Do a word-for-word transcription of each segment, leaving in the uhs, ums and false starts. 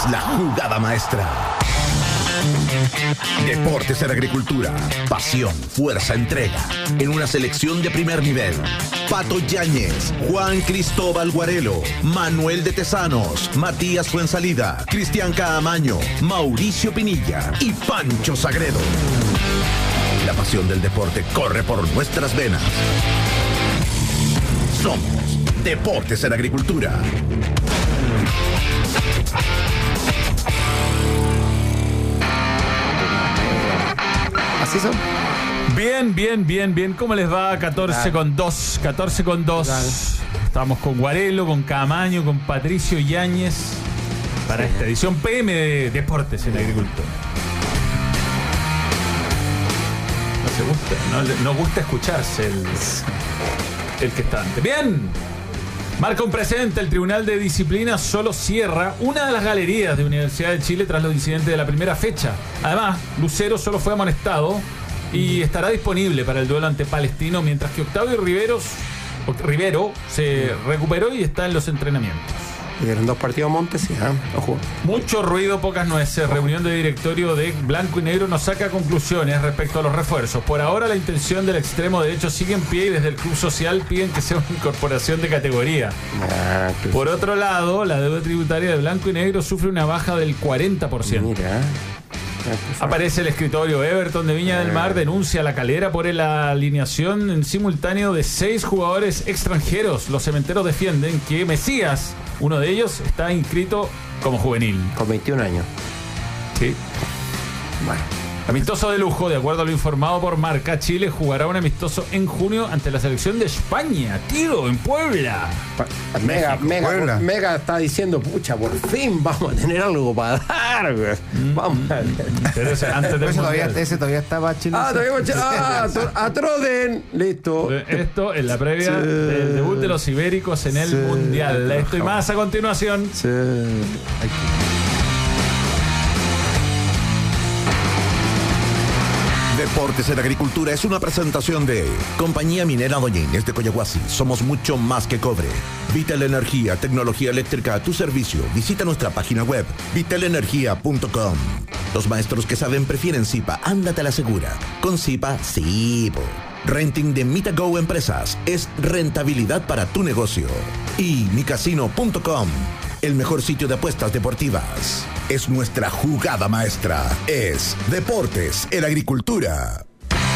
la jugada maestra. Deportes en Agricultura. Pasión, fuerza, entrega. En una selección de primer nivel. Pato Yáñez, Juan Cristóbal Guarelo, Manuel de Tesanos, Matías Fuensalida, Cristian Caamaño, Mauricio Pinilla y Pancho Sagredo. La pasión del deporte corre por nuestras venas. Somos Deportes en Agricultura. ¿Así son? Bien, bien, bien, bien. ¿Cómo les va? catorce con dos. catorce con dos. Estamos con Guarelo, con Caamaño, con Patricio Yáñez para sí. esta edición P M de Deportes en Agricultura. No se gusta, no, no gusta escucharse el, el que está antes. Bien. Marca un precedente, el Tribunal de Disciplina solo cierra una de las galerías de Universidad de Chile tras los incidentes de la primera fecha. Además, Lucero solo fue amonestado y estará disponible para el duelo ante Palestino, mientras que Octavio Riveros, Rivero se recuperó y está en los entrenamientos. Tuvieron dos partidos Montes, sí, ¿eh? Ojo. Mucho ruido, pocas nueces. Reunión de directorio de Blanco y Negro no saca conclusiones respecto a los refuerzos. Por ahora la intención del extremo derecho sigue en pie y desde el Club Social piden que sea una incorporación de categoría. Ah, Por otro lado, la deuda tributaria de Blanco y Negro sufre una baja del cuarenta por ciento. Mira. Aparece el escritorio. Everton de Viña del Mar denuncia a La Calera por la alineación en simultáneo de seis jugadores extranjeros. Los cementeros defienden que Mesías, uno de ellos, está inscrito como juvenil. Con veintiún años. Sí. Bueno. Amistoso de lujo, de acuerdo a lo informado por Marca, Chile jugará un amistoso en junio ante la selección de España, tío, en Puebla. Mega, Mega, Puebla. Mega está diciendo, pucha, por fin vamos a tener algo para dar, güey. Mm, vamos a ver. Pero ese, antes ese, todavía, ese todavía estaba Chile. Ah, todavía ah, a Troden, listo. Esto en la previa sí. del debut de los ibéricos en el sí. Mundial. Esto y más a continuación. Sí. Deportes en Agricultura es una presentación de Compañía Minera Doña Inés de Coyahuasi. Somos mucho más que cobre. Vital Energía, tecnología eléctrica a tu servicio. Visita nuestra página web vital energía punto com. Los maestros que saben prefieren Zipa. Ándate a la segura. Con Zipa, sí. Renting de MitaGo Empresas es rentabilidad para tu negocio. Y mi casino punto com. El mejor sitio de apuestas deportivas. Es nuestra jugada maestra. Es Deportes en Agricultura.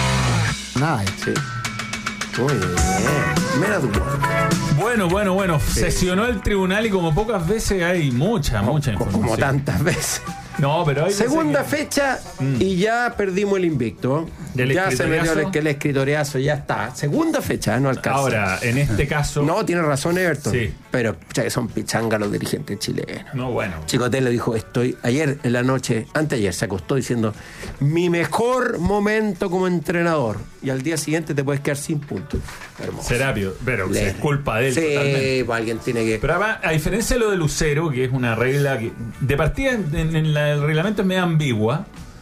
Nice, sí. Muy bien. Mira tu Bueno, bueno, bueno. Sí. Sesionó el tribunal y como pocas veces hay mucha, como, mucha información. Como tantas veces. No, pero hay segunda que... fecha mm. y ya perdimos el invicto. Ya se metió el, el escritoriazo, ya está. Segunda fecha, no alcanza. Ahora, en este caso... No, tiene razón Everton. Sí. Pero ya que son pichangas los dirigentes chilenos. No, bueno. Chicotel le dijo, estoy... Ayer en la noche, anteayer, se acostó diciendo, mi mejor momento como entrenador. Y al día siguiente te puedes quedar sin puntos. Hermoso. Serapio, pero Le... es culpa de él sí, totalmente. Pues alguien tiene que... Pero además, a diferencia de lo de Lucero, que es una regla que de partida en, en, en la, el reglamento es medio ambigua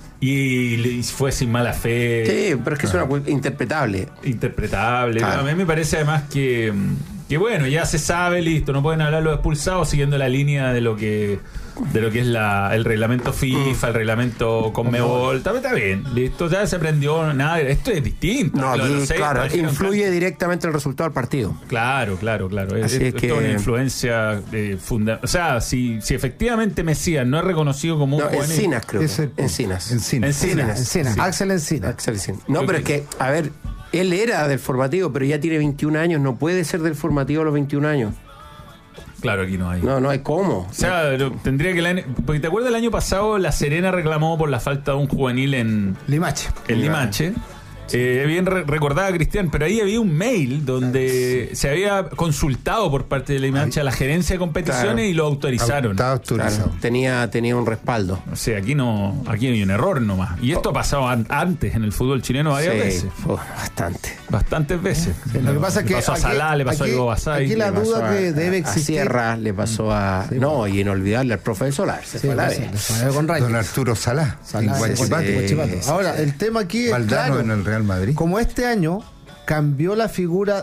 y, y fue sin mala fe. Sí, pero es que ah. es una interpretable. Interpretable. Claro. A mí me parece además que, que bueno, ya se sabe, listo, no pueden hablar los expulsados siguiendo la línea de lo que... de lo que es la, el reglamento FIFA, el reglamento Conmebol, está, está bien, listo, ya se aprendió nada, esto es distinto. No, aquí, seis, claro, influye directamente el resultado del partido. Claro, claro, claro. Así es, es que... una influencia eh, fundamental. O sea, si, si efectivamente Mesías no es reconocido como un no, juvenil. Encinas, creo. Es el... Encinas. Encinas. Encinas. Encinas. Sí. Axel Encinas. Axel Encinas. No, creo pero que... es que, a ver, él era del formativo, pero ya tiene veintiún años, no puede ser del formativo a los veintiún años. Claro, aquí no hay. No, no hay cómo. O sea, no. tendría que... La, porque te acuerdas el año pasado La Serena reclamó por la falta de un juvenil en... Limache. En Limache. Eh, bien re- recordaba Cristian, pero ahí había un mail donde sí. se había consultado por parte de la Limache a la gerencia de competiciones claro. y lo autorizaron. Estaba autorizado. Claro. Tenía, tenía un respaldo. O sea, aquí no, aquí hay un error nomás. Y esto ha pasado an- antes en el fútbol chileno varias sí, veces. Oh, bastante. Bastantes veces. Sí, lo que pasa es que le pasó a Salá, le pasó aquí, a Ivo Basay. Aquí la duda a, que debe existir. A Sierra le pasó a. Sí, no, y inolvidable al profe Solar. Se sí, fue la sí, vez. Con Don Arturo Salá. Salá en Guachipato. Sí, sí. Ahora, el tema aquí es Valdano claro, en el Real Madrid. Como este año cambió la figura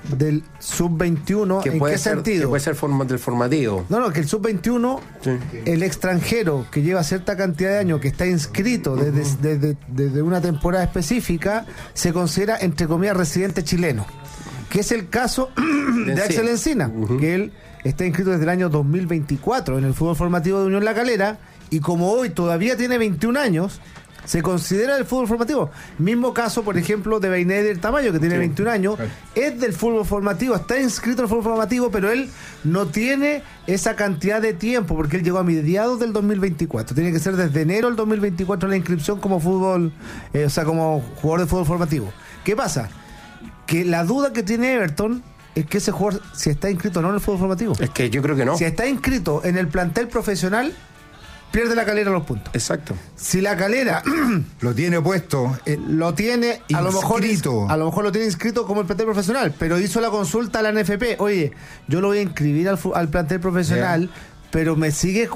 del sub veintiuno. Que ¿En puede qué ser, sentido? Que puede ser forma, del formativo. No, no, que el sub veintiuno, Sí. el extranjero que lleva cierta cantidad de años, que está inscrito desde, uh-huh. desde, desde una temporada específica, se considera, entre comillas, residente chileno. Que es el caso de Axel Encina, uh-huh. que él está inscrito desde el año dos mil veinticuatro en el fútbol formativo de Unión La Calera, y como hoy todavía tiene veintiún años, se considera el fútbol formativo. Mismo caso, por ejemplo, de Beinader Tamayo, que tiene sí, veintiún años, claro. es del fútbol formativo, está inscrito en el fútbol formativo, pero él no tiene esa cantidad de tiempo, porque él llegó a mediados del dos mil veinticuatro. Tiene que ser desde enero del dos mil veinticuatro la inscripción como fútbol, eh, o sea, como jugador de fútbol formativo. ¿Qué pasa? Que la duda que tiene Everton es que ese jugador, si está inscrito o no en el fútbol formativo. Es que yo creo que no. Si está inscrito en el plantel profesional, pierde La Calera los puntos. Exacto. Si La Calera lo tiene puesto, eh, lo tiene a lo mejor inscrito. a lo mejor lo tiene inscrito como el plantel profesional, pero hizo la consulta a la N F P. Oye, yo lo voy a inscribir al, al plantel profesional, yeah. pero me sigue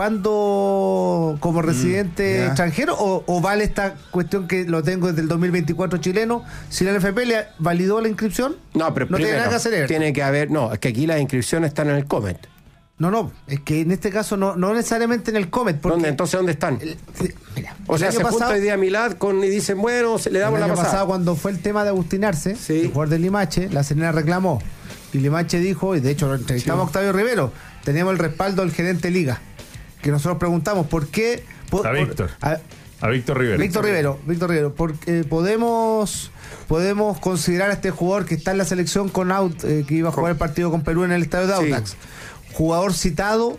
ocupando como residente mm, yeah. extranjero o, o vale esta cuestión que lo tengo desde el dos mil veinticuatro chileno. Si la N F P le validó la inscripción, no, pero no primero, tiene nada que hacer. Tiene que haber, no, es que aquí las inscripciones están en el Comet. No, no, es que en este caso no, no necesariamente en el Comet. Porque ¿Dónde? Entonces, ¿dónde están? El, mira, o sea, se pasado, junta hoy día Milad con, y dicen, bueno, le damos la pasada. El año pasado, cuando fue el tema de Agustín Arce, sí. el jugador de Limache, la Serena reclamó. Y Limache dijo, y de hecho lo entrevistamos sí. a Octavio Rivero, teníamos el respaldo del gerente Liga, que nosotros preguntamos, ¿por qué? Por, a Víctor. Por, a, a Víctor Rivero. Víctor Rivero, Víctor Rivero, porque eh, podemos... Podemos considerar a este jugador que está en la selección con Aut, eh, que iba a jugar el partido con Perú en el estadio de Audax. Sí. Jugador citado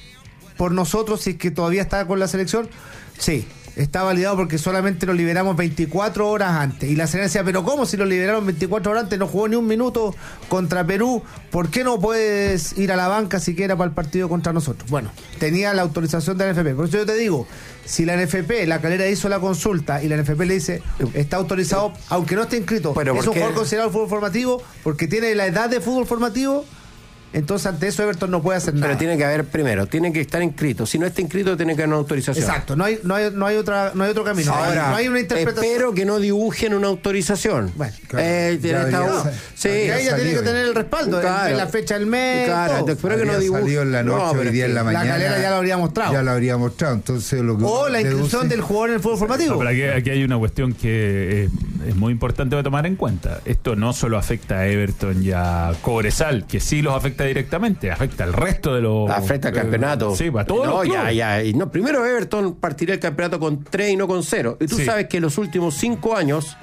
por nosotros, si es que todavía está con la selección, sí, está validado porque solamente lo liberamos veinticuatro horas antes. Y la Serena decía, pero ¿cómo si lo liberaron veinticuatro horas antes? No jugó ni un minuto contra Perú, ¿por qué no puedes ir a la banca siquiera para el partido contra nosotros? Bueno, tenía la autorización de la N F P, por eso yo te digo, si la N F P, la Calera hizo la consulta y la N F P le dice, está autorizado, aunque no esté inscrito, pero es un jugador considerado fútbol formativo porque tiene la edad de fútbol formativo. Entonces, ante eso, Everton no puede hacer nada. Pero tiene que haber, primero, tiene que estar inscrito. Si no está inscrito, tiene que haber una autorización. Exacto, no hay, no hay, no hay, otra, no hay otro camino. Ahora, no hay una interpretación. Espero que no dibujen una autorización. Bueno, claro. eh, ya esta, no, sí, ella tiene que tener el respaldo, claro, en la fecha del mes. Claro, espero que no dibujen. Salido en la noche, no, hoy día en la mañana. La Calera ya lo habría mostrado. Ya lo habría mostrado. Entonces, lo que o la inscripción deduce... del jugador en el fútbol formativo. No, pero aquí, aquí hay una cuestión que es, es muy importante de tomar en cuenta. Esto no solo afecta a Everton y a Cobresal, que sí los afecta directamente, afecta al resto de los... Afecta al campeonato. Eh, sí, para todos no, los ya, ya. Y no, primero Everton partirá el campeonato con tres y no con cero. Y tú sí. sabes que en los últimos cinco años,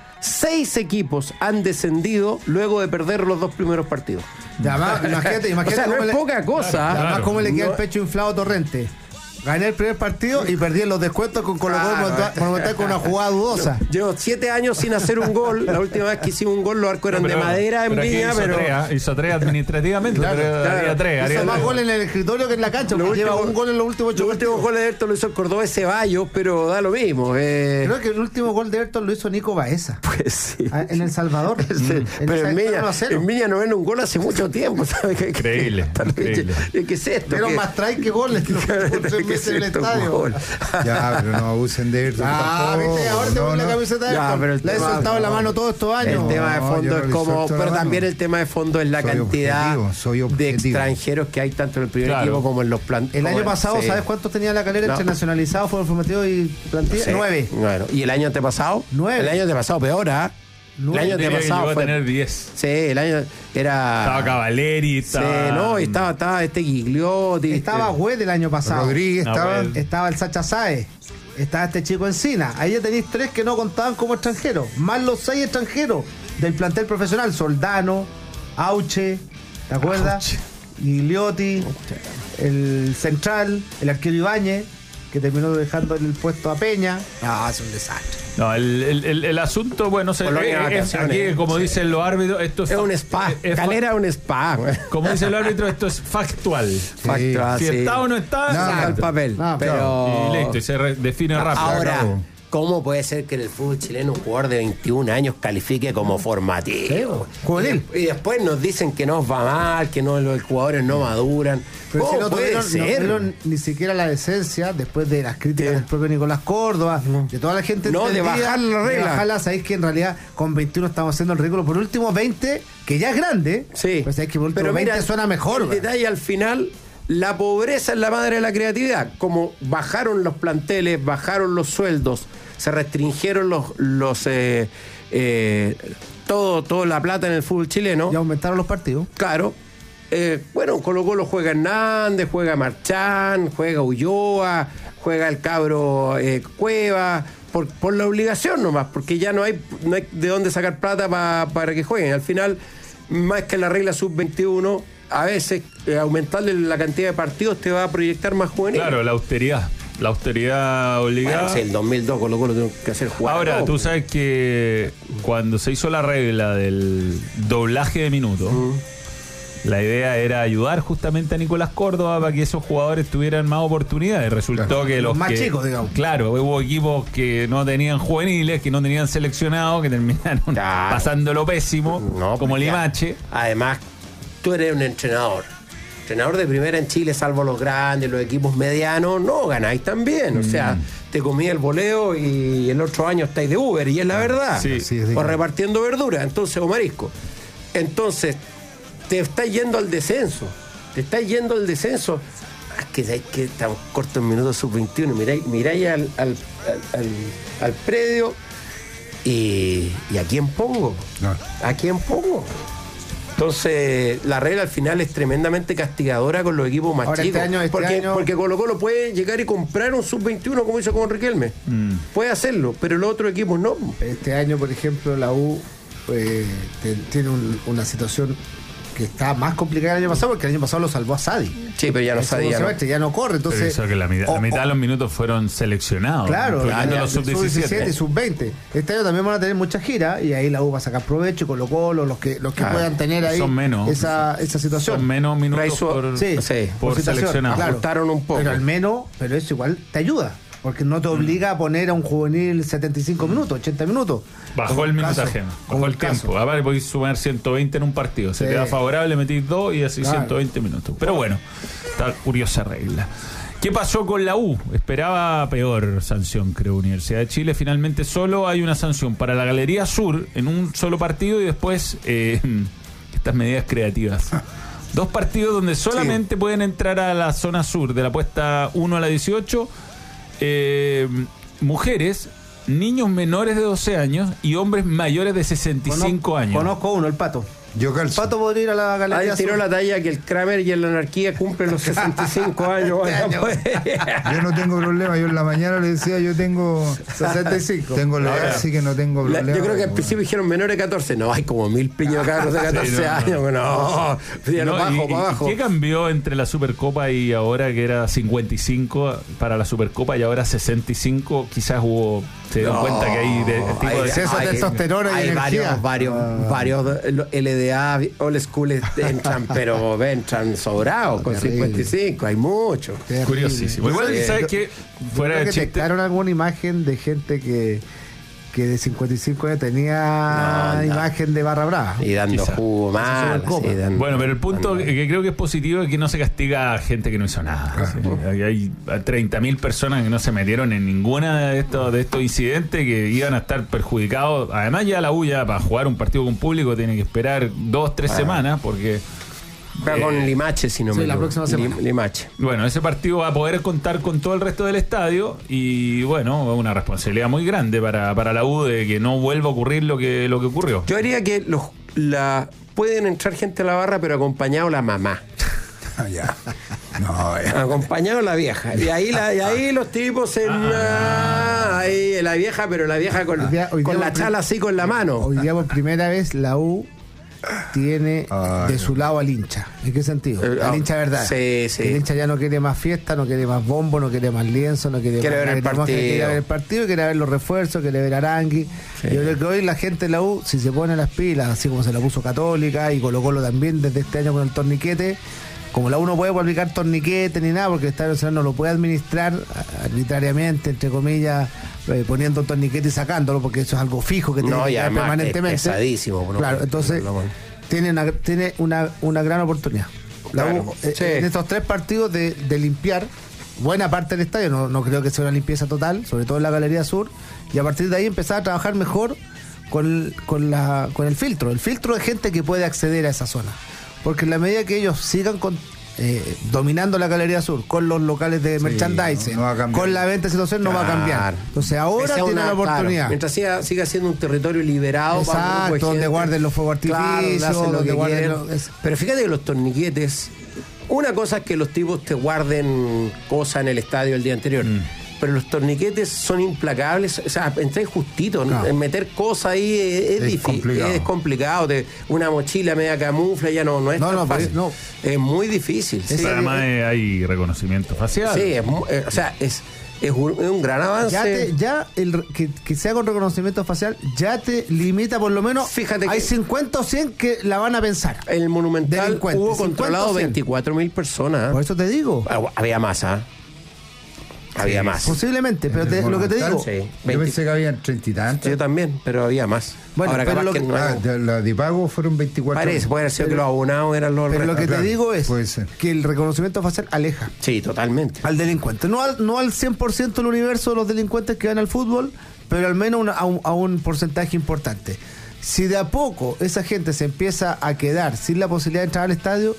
seis equipos han descendido luego de perder los dos primeros partidos. Ya, más, imagínate, imagínate. O sea, no es le, poca cosa. Claro, claro. Además, cómo le queda no, el pecho inflado a Torrente. Gané el primer partido y perdí en los descuentos con Colo Colo claro, Monumental con una jugada dudosa. Llevo siete años sin hacer un gol. La última vez que hicimos un gol, los arcos eran no, pero, de madera en Viña, hizo pero. Tres, hizo tres administrativamente, claro, pero claro. haría tres. Haría hizo más tres. goles en el escritorio que en la cancha, porque lleva un gol en los últimos ocho Los últimos goles de Everton lo hizo el Cordobés Ceballos, pero da lo mismo. Eh. Creo que el último gol de Everton lo hizo Nico Baeza. Pues sí. En El Salvador. Sí. En pero en Viña, no en Viña no ven un gol hace mucho tiempo. ¿Sabes? Increíble. increíble. ¿Qué es esto? Pero más trae que goles que los tres meses en el estadio. Ya, pero no abusen de Everton. Ah, viste, ahora te pones la camiseta de Everton. Le he soltado la mano todos estos años. El tema de fondo no, es como. Pero también el tema de fondo es la soy cantidad objetivo, soy de extranjeros que hay tanto en el primer claro. equipo como en los planteles. El año pasado, sí. ¿sabes cuántos tenía la Calera no. internacionalizado, fútbol formativo y plantilla? Sí. Nueve. Bueno, ¿y el año antepasado? Nueve. El año antepasado peor, ¿ah? ¿eh? El año antepasado fue a tener diez. Sí, el año era. Estaba Cavaleri, estaba. Sí, no, y estaba, estaba este Gigliotti. Estaba Güed el año pasado. Rodríguez no, estaba. Well. Estaba el Sacha Sáez. Estaba este chico Encina. Ahí ya tenéis tres que no contaban como extranjeros. Más los seis extranjeros del plantel profesional. Soldano, Auche, ¿te acuerdas? Gigliotti, el central, el arquero Ibáñez, que terminó dejando el puesto a Peña. Ah, es un desastre. No, el, el, el, el asunto, bueno, se, es, aquí, como sí. dicen los árbitros, esto es, es un spa. Es, Calera es un spa. Como dice el árbitro, esto es factual. Sí. Factual, si sí. está o no está, no, no, el papel. no, pero... Y listo, y se re, define rápido. Ahora, ¿Cómo puede ser que en el fútbol chileno un jugador de veintiún años califique como formativo? Juvenil. Y, y después nos dicen que nos va mal, que no, los jugadores no maduran. Pero si ¿Cómo no puede tuvieron, no ser? tuvieron ni siquiera la decencia, después de las críticas Sí. del propio Nicolás Córdoba, de toda la gente No, de entendida, bajar la regla. de bajarla. Sabéis que en realidad con veintiuno estamos haciendo el ridículo. Por último, veinte, que ya es grande, Sí. pues sabéis que por último Pero mira, veinte suena mejor. El güey. detalle al final, la pobreza es la madre de la creatividad. Como bajaron los planteles, bajaron los sueldos, se restringieron los, los eh, eh, todo, toda la plata en el fútbol chileno. Ya aumentaron los partidos. Claro. Eh, bueno, Colo Colo juega Hernández, juega Marchán, juega Ulloa, juega el cabro eh, Cueva, por, por la obligación nomás, porque ya no hay, no hay de dónde sacar plata pa, para que jueguen. Al final, más que la regla sub veintiuno, a veces eh, aumentarle la cantidad de partidos te va a proyectar más juveniles. Claro, la austeridad. La austeridad obligada. Bueno, sí, el dos mil dos Colo Colo tuvo que hacer jugar. Ahora, todo, tú pues. sabes que cuando se hizo la regla del doblaje de minutos, Mm. la idea era ayudar justamente a Nicolás Córdoba para que esos jugadores tuvieran más oportunidades. Resultó Claro, que los, los más que- chicos, digamos. Claro, hubo equipos que no tenían juveniles, que no tenían seleccionados, que terminaron Claro. pasándolo pésimo, No, como pues ya. Limache. Además, tú eres un entrenador. Entrenador de primera en Chile, salvo los grandes, los equipos medianos, no ganáis tan bien. O sea, te comí el voleo y el otro año estáis de Uber, y es la verdad. Sí. Sí, es o digno. repartiendo verdura, entonces, o marisco. Entonces, te estás yendo al descenso. Te estás yendo al descenso. Ah, que sabéis que estamos cortos en minutos sub veintiuno. Miráis, miráis al, al, al, al- al predio y, y ¿a quién pongo? No. ¿A quién pongo? Entonces, la regla al final es tremendamente castigadora con los equipos más Ahora, este chicos. año- este porque, año- porque Colo Colo puede llegar y comprar un sub veintiuno como hizo con Riquelme. Mm. Puede hacerlo, pero los otros equipos no. Este año, por ejemplo, la U eh, te- tiene un- una situación que está más complicada que el año pasado, porque el año pasado lo salvó a Sadi. Sí, pero ya no El segundo sabía. ¿no? semestre ya no corre, Pero entonces... eso que la, mitad- o- la mitad o- de los minutos fueron seleccionados. Claro, incluyendo ya, los del sub sub diecisiete y diecisiete. sub veinte. Este año también van a tener mucha gira y ahí la U va a sacar provecho y Colo Colo, los que, los que Claro, puedan tener ahí son menos. esa, esa situación. Son menos minutos Raizo- por, Sí, Sí, por situación, seleccionado. claro. Ajustaron un poco. Pero al menos, pero eso igual te ayuda, porque no te obliga a poner a un juvenil setenta y cinco minutos, ochenta minutos. Bajó Como el caso, minutaje, como bajó el caso. tiempo. Ahora podéis sumar ciento veinte en un partido. Se Sí. te da favorable, metís dos y así Claro. ciento veinte minutos. Pero bueno, está curiosa regla. ¿Qué pasó con la U? Esperaba peor sanción, creo, Universidad de Chile. Finalmente solo hay una sanción para la Galería Sur en un solo partido y después eh, estas medidas creativas. Dos partidos donde solamente pueden entrar a la zona sur de la puesta uno a la dieciocho eh, mujeres, niños menores de doce años y hombres mayores de sesenta y cinco Conozco- años. Conozco uno, el Pato. Yo El calzo. Pato podría ir a la Ahí galería. tiró Sur. la talla que el Kramer y en la anarquía cumplen los sesenta y cinco años. Bueno, pues. Yo no tengo problema. Yo en la mañana le decía, yo tengo sesenta y cinco. Tengo la Ahora, edad, así que no tengo La- problema. yo creo que al Bueno. principio dijeron menores de catorce. No, hay como mil piños cabros de catorce Sí, no, no. años. No, ya no, No, bajo, y- y- para abajo. ¿Qué cambió entre la Supercopa y ahora que era cincuenta y cinco para la Supercopa y ahora sesenta y cinco? Quizás hubo, se dieron No, cuenta que hay de, tipo hay- de exceso de hay- testosterona y hay energía. varios, varios, Ah. varios L D A, old school entran, pero entran sobrados con Terrible. cincuenta y cinco. Hay muchos. Terrible. curiosísimo. Igual, Sí, ¿sabes yo- qué? Yo Fuera creo de que chiste. detectaron alguna imagen de gente que, que de cincuenta y cinco años tenía No, no. imagen de barra brava. Y dando Quizá. jugo mal. Supercopa. así, dando- Bueno, pero el punto dando- que que creo que es positivo es que no se castiga a gente que no hizo nada. Sí, hay- hay treinta mil personas que no se metieron en ninguna de estos, de estos incidentes que iban a estar perjudicados. Además, ya la U ya para jugar un partido con público tiene que esperar dos, tres semanas porque... Juega eh, con Limache, si no sí, me la equivoco. próxima semana. Lim- Limache. Bueno, ese partido va a poder contar con todo el resto del estadio y bueno, una responsabilidad muy grande para, para la U de que no vuelva a ocurrir lo que, lo que ocurrió. Yo haría que los, la, pueden entrar gente a la barra, pero acompañado la mamá. Ah, ya. No, ya. Acompañado la vieja. Y ahí, la, y ahí los tipos en ah, ahí la vieja, pero la vieja con, Hoy día- hoy con día la por chala así con la mano. Hoy día por primera vez la U tiene Ay, de su lado al hincha. ¿En qué sentido? Eh, Al ah, hincha verdad. sí, sí. El hincha ya no quiere más fiesta, no quiere más bombo, no quiere más lienzo, no quiere, Quiere más ver el nada, partido. Quiere ver el partido, quiere ver los refuerzos, quiere ver Arangui. Sí. Yo creo que hoy la gente de la U, si se pone las pilas, así como se la puso Católica y Colo Colo también desde este año con el torniquete, como la U no puede aplicar torniquetes ni nada, porque el Estadio Nacional no lo puede administrar arbitrariamente, entre comillas, eh, poniendo un torniquete y sacándolo, porque eso es algo fijo que tiene No, que y quedar además permanentemente. es pesadísimo. ¿no? Claro, entonces tiene una, tiene una, una gran oportunidad. La Claro, U, eh, sí. En estos tres partidos de, de limpiar buena parte del estadio, no, no creo que sea una limpieza total, sobre todo en la Galería Sur, y a partir de ahí empezar a trabajar mejor con, con, la, con el filtro, el filtro de gente que puede acceder a esa zona. Porque en la medida que ellos sigan con, eh, dominando la Galería Sur, con los locales de Sí, merchandising, no- no va a cambiar. con la venta de situación, no va a cambiar. Claro. Entonces ahora Que sea tiene una- la oportunidad. claro, mientras siga, siga siendo un territorio liberado para un grupo de Exacto, donde gente. guarden los fuegos Claro, artificios, hacen lo donde que guarden quieren. los- es- Pero fíjate que los torniquetes, una cosa es que los tipos te guarden cosas en el estadio el día anterior. Mm. Pero los torniquetes son implacables, o sea, entráis justito, ¿no? Claro. Meter cosas ahí es, es Es difícil, complicado. es complicado, te- una mochila media camufla ya no, no es No, tan no, fácil. pero- no. Es muy difícil. Sí, Pero además eh, hay reconocimiento facial. sí, es mu- eh, o sea, es, es, un, es un gran avance. Ya, te- ya el, que, que sea con reconocimiento facial ya te limita por lo menos. Fíjate hay que- cincuenta o cien que la van a pensar. En el Monumental Delincuentes, hubo cincuenta controlado o cien. veinticuatro mil personas. Por eso te digo. Ah, Había más, ¿ah? Había más. Posiblemente, pero te- lo que te digo. Sí, Yo veinte. pensé que habían treinta y tantos. Yo también, pero había más. Bueno, Ahora pero capaz lo que que- no. Ah, de, la de pago fueron veinticuatro. Parece, puede haber sido que los abonados eran los Pero lo que claro, te digo es puede ser. que el reconocimiento facial aleja Sí, totalmente. al delincuente. No al, no al cien por ciento del universo de los delincuentes que van al fútbol, pero al menos una- a, un, a un porcentaje importante. Si de a poco esa gente se empieza a quedar sin la posibilidad de entrar al estadio,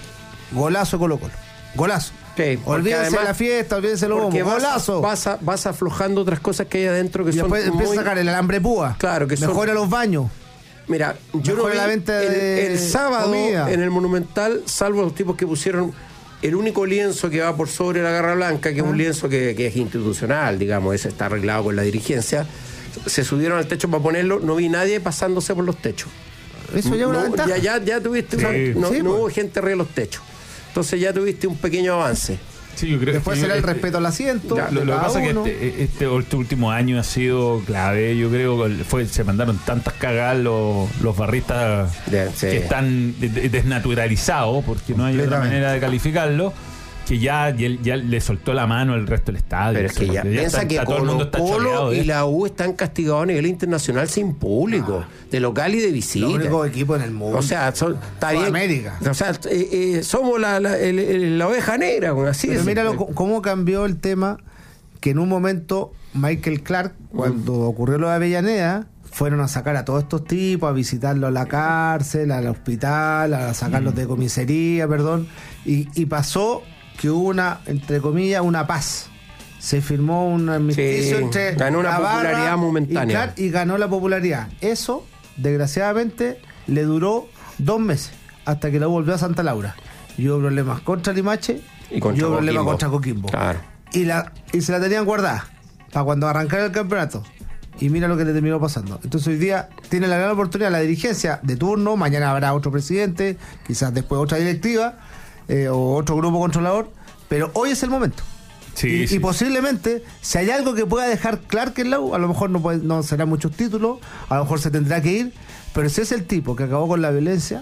golazo Colo Colo. Golazo. Sí, porque Olvídense además- la fiesta, olvídense lo Porque bombo. vas, Golazo. vas, a- vas aflojando otras cosas que hay adentro que y son después empieza muy... a sacar el alambre púa. Claro, que son- mejora los baños. Mira, yo no Mejora vi la venta el, de el sábado comida. en el Monumental, salvo los tipos que pusieron el único lienzo que va por sobre la Garra Blanca, que es Ah. un lienzo que, que es institucional, digamos, ese está arreglado con la dirigencia, se subieron al techo para ponerlo, no vi nadie pasándose por los techos. Eso ya es una No, ventaja. ya, ya, ya tuviste, Sí. una- no, Sí, no pues. hubo gente arriba de los techos. Entonces ya tuviste un pequeño avance. Sí, yo creo Después que será el este- respeto al asiento. Ya, Lo, de lo que cada pasa es uno. que este, este, este último año ha sido clave. Yo creo que fue, se mandaron tantas cagadas los, los barristas Ya, sí. que están de- de- desnaturalizados, porque no hay otra Completamente. manera de calificarlo, que ya, ya, ya le soltó la mano al resto del estadio. Pero es que ya, piensa está- que está- todo el mundo Colo está Colo choreado de y esto. la U están castigados a nivel internacional sin público, de local y de visita. Los únicos equipos en el mundo. O sea, son, está bien. Sudamérica. O sea, eh, eh, somos la, la, el- el- la oveja negra, bueno, así Pero es. míralo co- cómo cambió el tema, que en un momento Michael Clark, cuando ocurrió lo de Avellaneda, fueron a sacar a todos estos tipos, a visitarlo a la cárcel, al hospital, a sacarlos de comisaría, perdón, y, y pasó que hubo una, entre comillas, una paz. Se firmó un armisticio Sí, entre ganó una la barra popularidad momentánea. y Clark, y ganó la popularidad. Eso, desgraciadamente, le duró dos meses, hasta que la U volvió a Santa Laura. Y hubo problemas contra Limache Y contra hubo problemas Coquimbo. contra Coquimbo. Claro. Y, la, y se la tenían guardada para cuando arrancara el campeonato. Y mira lo que le terminó pasando. Entonces hoy día tiene la gran oportunidad la dirigencia de turno, mañana habrá otro presidente, quizás después otra directiva eh, o otro grupo controlador, pero hoy es el momento. Sí, y, sí. y posiblemente, si hay algo que pueda dejar Clark en la U, a lo mejor no, puede, no serán muchos títulos, a lo mejor se tendrá que ir, pero si es el tipo que acabó con la violencia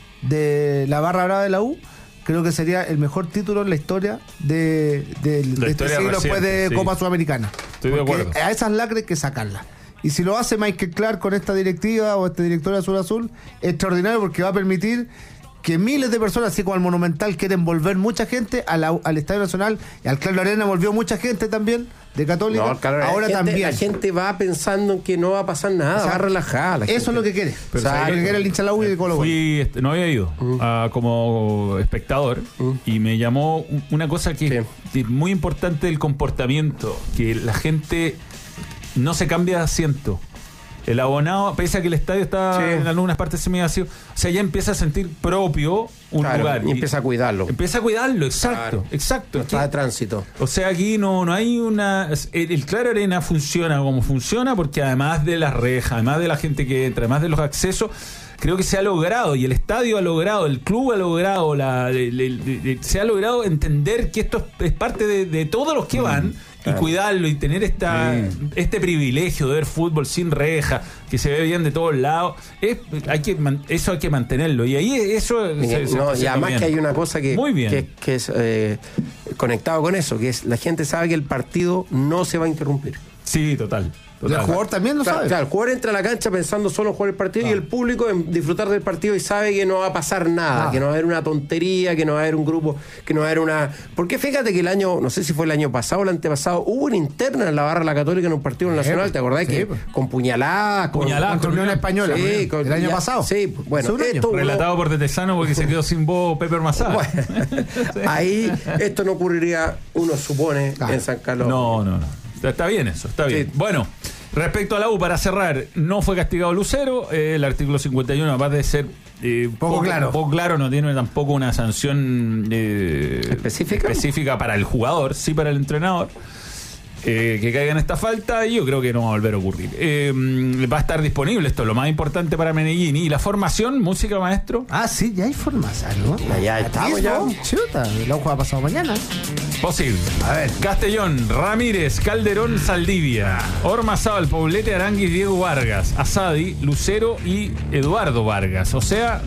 de la barra brava de la U, creo que sería el mejor título en la historia de, de, de este historia siglo después de reciente, sí. Copa Sudamericana. Estoy de Porque acuerdo. a esas lacres hay que sacarlas. Y si lo hace Michael Clark con esta directiva o este director de Azul Azul, extraordinario, porque va a permitir que miles de personas, así como al Monumental, quieren volver mucha gente a la- al Estadio Nacional, y al Claro Arena volvió mucha gente también de Católica. No, claro, ahora la gente, también. La gente va pensando en que no va a pasar nada, Exacto. va relajada. la Eso gente. es lo que quiere. Pero O sea, ¿sabes lo que qué? quiere el hincha de la U y de Colo Colo. Fui, este, no había ido ah, como espectador y me llamó un- una cosa que, Sí. que es muy importante del comportamiento, que la gente no se cambia de asiento. El abonado, pese a que el estadio está Sí. en algunas partes semi vacío, o sea, ya empieza a sentir propio un Claro, lugar. y empieza a cuidarlo. Empieza a cuidarlo, exacto, Claro. exacto. Está de tránsito. O sea, aquí no, no hay una... El, el Claro Arena funciona como funciona porque además de las rejas, además de la gente que entra, además de los accesos, creo que se ha logrado, y el estadio ha logrado, el club ha logrado, la, el- el- el- se ha logrado entender que esto es, es parte de, de todos los que van y cuidarlo y tener esta sí. este privilegio de ver fútbol sin reja, que se ve bien de todos lados, es, hay que eso hay que mantenerlo. Y ahí eso se, se, no, se y además bien. Que hay una cosa que, Muy bien. que, que es eh, conectado con eso, que es la gente sabe que el partido no se va a interrumpir. Sí, total. Total. El jugador también lo claro, sabe. Claro, el jugador entra a la cancha pensando solo en jugar el partido ah. y el público en disfrutar del partido y sabe que no va a pasar nada, ah. que no va a haber una tontería, que no va a haber un grupo, que no va a haber una... Porque fíjate que el año, no sé si fue el año pasado o el antepasado, hubo una interna en la barra de la Católica en un partido sí, nacional, ¿te acordás? Sí, que pues. Con puñaladas, con, puñaladas, con Unión Española. Sí, con, el año ya, pasado. Sí, bueno, esto relatado uno, por Tetesano porque se quedó sin voz Pepe Ormazábal. Bueno, sí. Ahí esto no ocurriría, uno supone, ah. en San Carlos. No, no, no. Está bien eso, está bien. Sí. Bueno, respecto a la U, para cerrar, no fue castigado Lucero. Eh, el artículo cincuenta y uno, aparte de ser eh, poco, poco claro, poco claro, no tiene tampoco una sanción eh, específica específica para el jugador, sí para el entrenador. Eh, que caiga en esta falta, y yo creo que no va a volver a ocurrir. Eh, va a estar disponible, esto es lo más importante para Medellín. Y la formación, música, maestro. Ah, sí, ya hay formación, ¿no? Ya, ya estamos ya. Chuta, el ojo ha pasado mañana. Posible. A ver. Castellón, Ramírez, Calderón, Saldivia, Ormazábal, Poblete, Aranguis, Diego Vargas, Asadi, Lucero y Eduardo Vargas. O sea,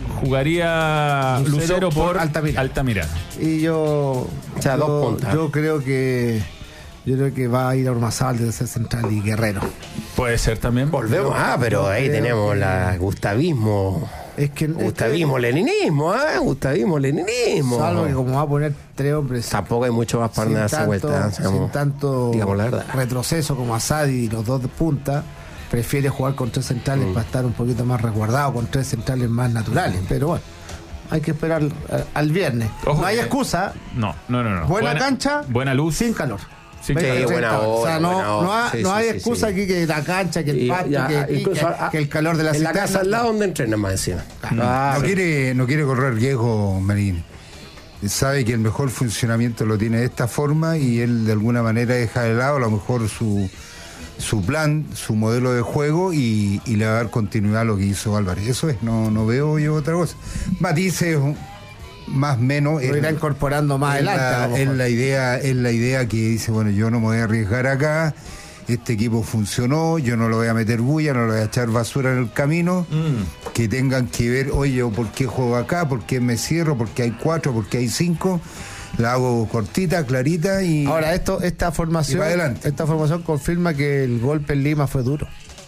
jugaría Lucero, Lucero por, por Altamirano. Altamirano. Y yo, o sea, yo, dos puntas. Yo creo que Yo creo que va a ir a Ormazábal de ser central y Guerrero. Puede ser también. Volvemos, ah, pero ahí tenemos la gustavismo. Es que Gustavismo, este, leninismo, ¿eh? Gustavismo, leninismo. Salvo que como va a poner tres hombres. Tampoco hay mucho más para darse vuelta. Sin tanto digamos la verdad. retroceso como Asadi y los dos de punta, prefiere jugar con tres centrales mm. para estar un poquito más resguardado, con tres centrales más naturales. Pero bueno, hay que esperar al, al viernes. Ojo, no hay excusa. No, no, no. no. Buena, buena cancha, buena luz. sin calor. Sí, sí, buena hora, o sea, no, buena hora. no, ha, sí, no sí, hay sí, excusa sí. aquí que la cancha, que el patio, ya, que, incluso, que, a, que el calor de la en ciudad. En la casa al lado donde entrenan más encima. Ah, no, quiere, no quiere correr riesgo, Marín. Sabe que el mejor funcionamiento lo tiene de esta forma y él de alguna manera deja de lado a lo mejor su, su plan, su modelo de juego y, y le va a dar continuidad a lo que hizo Álvarez. Eso es, no, no veo yo otra cosa. Matices más o menos lo irá el, incorporando más es adelante. La, es la idea, es la idea que dice, bueno, yo no me voy a arriesgar acá, este equipo funcionó, yo no lo voy a meter bulla, no lo voy a echar basura en el camino, mm. que tengan que ver, oye, ¿por qué juego acá? ¿Por qué me cierro? ¿Por qué hay cuatro? ¿Por qué hay cinco? La hago cortita, clarita y ahora esto, esta formación, adelante. esta formación confirma que el golpe en Lima fue duro,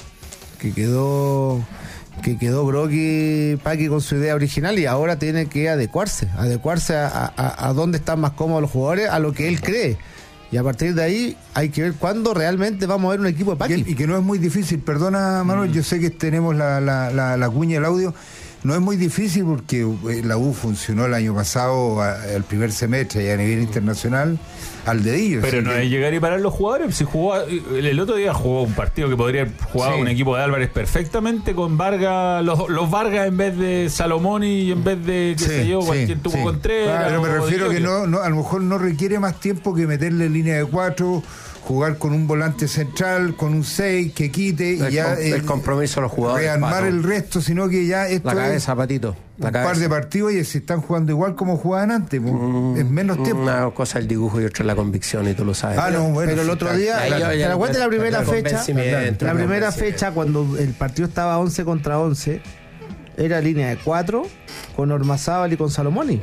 que quedó que quedó groggy Paqui con su idea original y ahora tiene que adecuarse, adecuarse a, a, a dónde están más cómodos los jugadores, a lo que él cree. Y a partir de ahí hay que ver cuándo realmente vamos a ver un equipo de Paqui. Y, y que no es muy difícil, perdona Manuel, mm. yo sé que tenemos la, la, la, la cuña, el audio, no es muy difícil porque la U funcionó el año pasado, el primer semestre y a nivel internacional, al dedillo. Pero no que... es llegar y parar los jugadores. Si jugó, el otro día jugó un partido que podría jugar sí. un equipo de Álvarez perfectamente con Vargas, los, los Vargas en vez de Salomón y en vez de, qué sí, sé yo, sí, cualquier tuvo sí. Contreras. Pero me refiero que no, no, a lo mejor no requiere más tiempo que meterle en línea de cuatro, jugar con un volante central, con un seis que quite el, y ya el, el compromiso de los jugadores, rearmar Pato. El resto, sino que ya esto la cabeza, es Patito, la un cabeza. par de partidos y se están jugando igual como jugaban antes, mm, es menos tiempo. Una cosa el dibujo y otra la convicción y tú lo sabes. Ah, no, bueno, pero el otro día, ahí yo, ¿te la cuenta la primera fecha? La primera sí. fecha cuando el partido estaba once contra once, era línea de cuatro con Ormazábal y con Salomoni.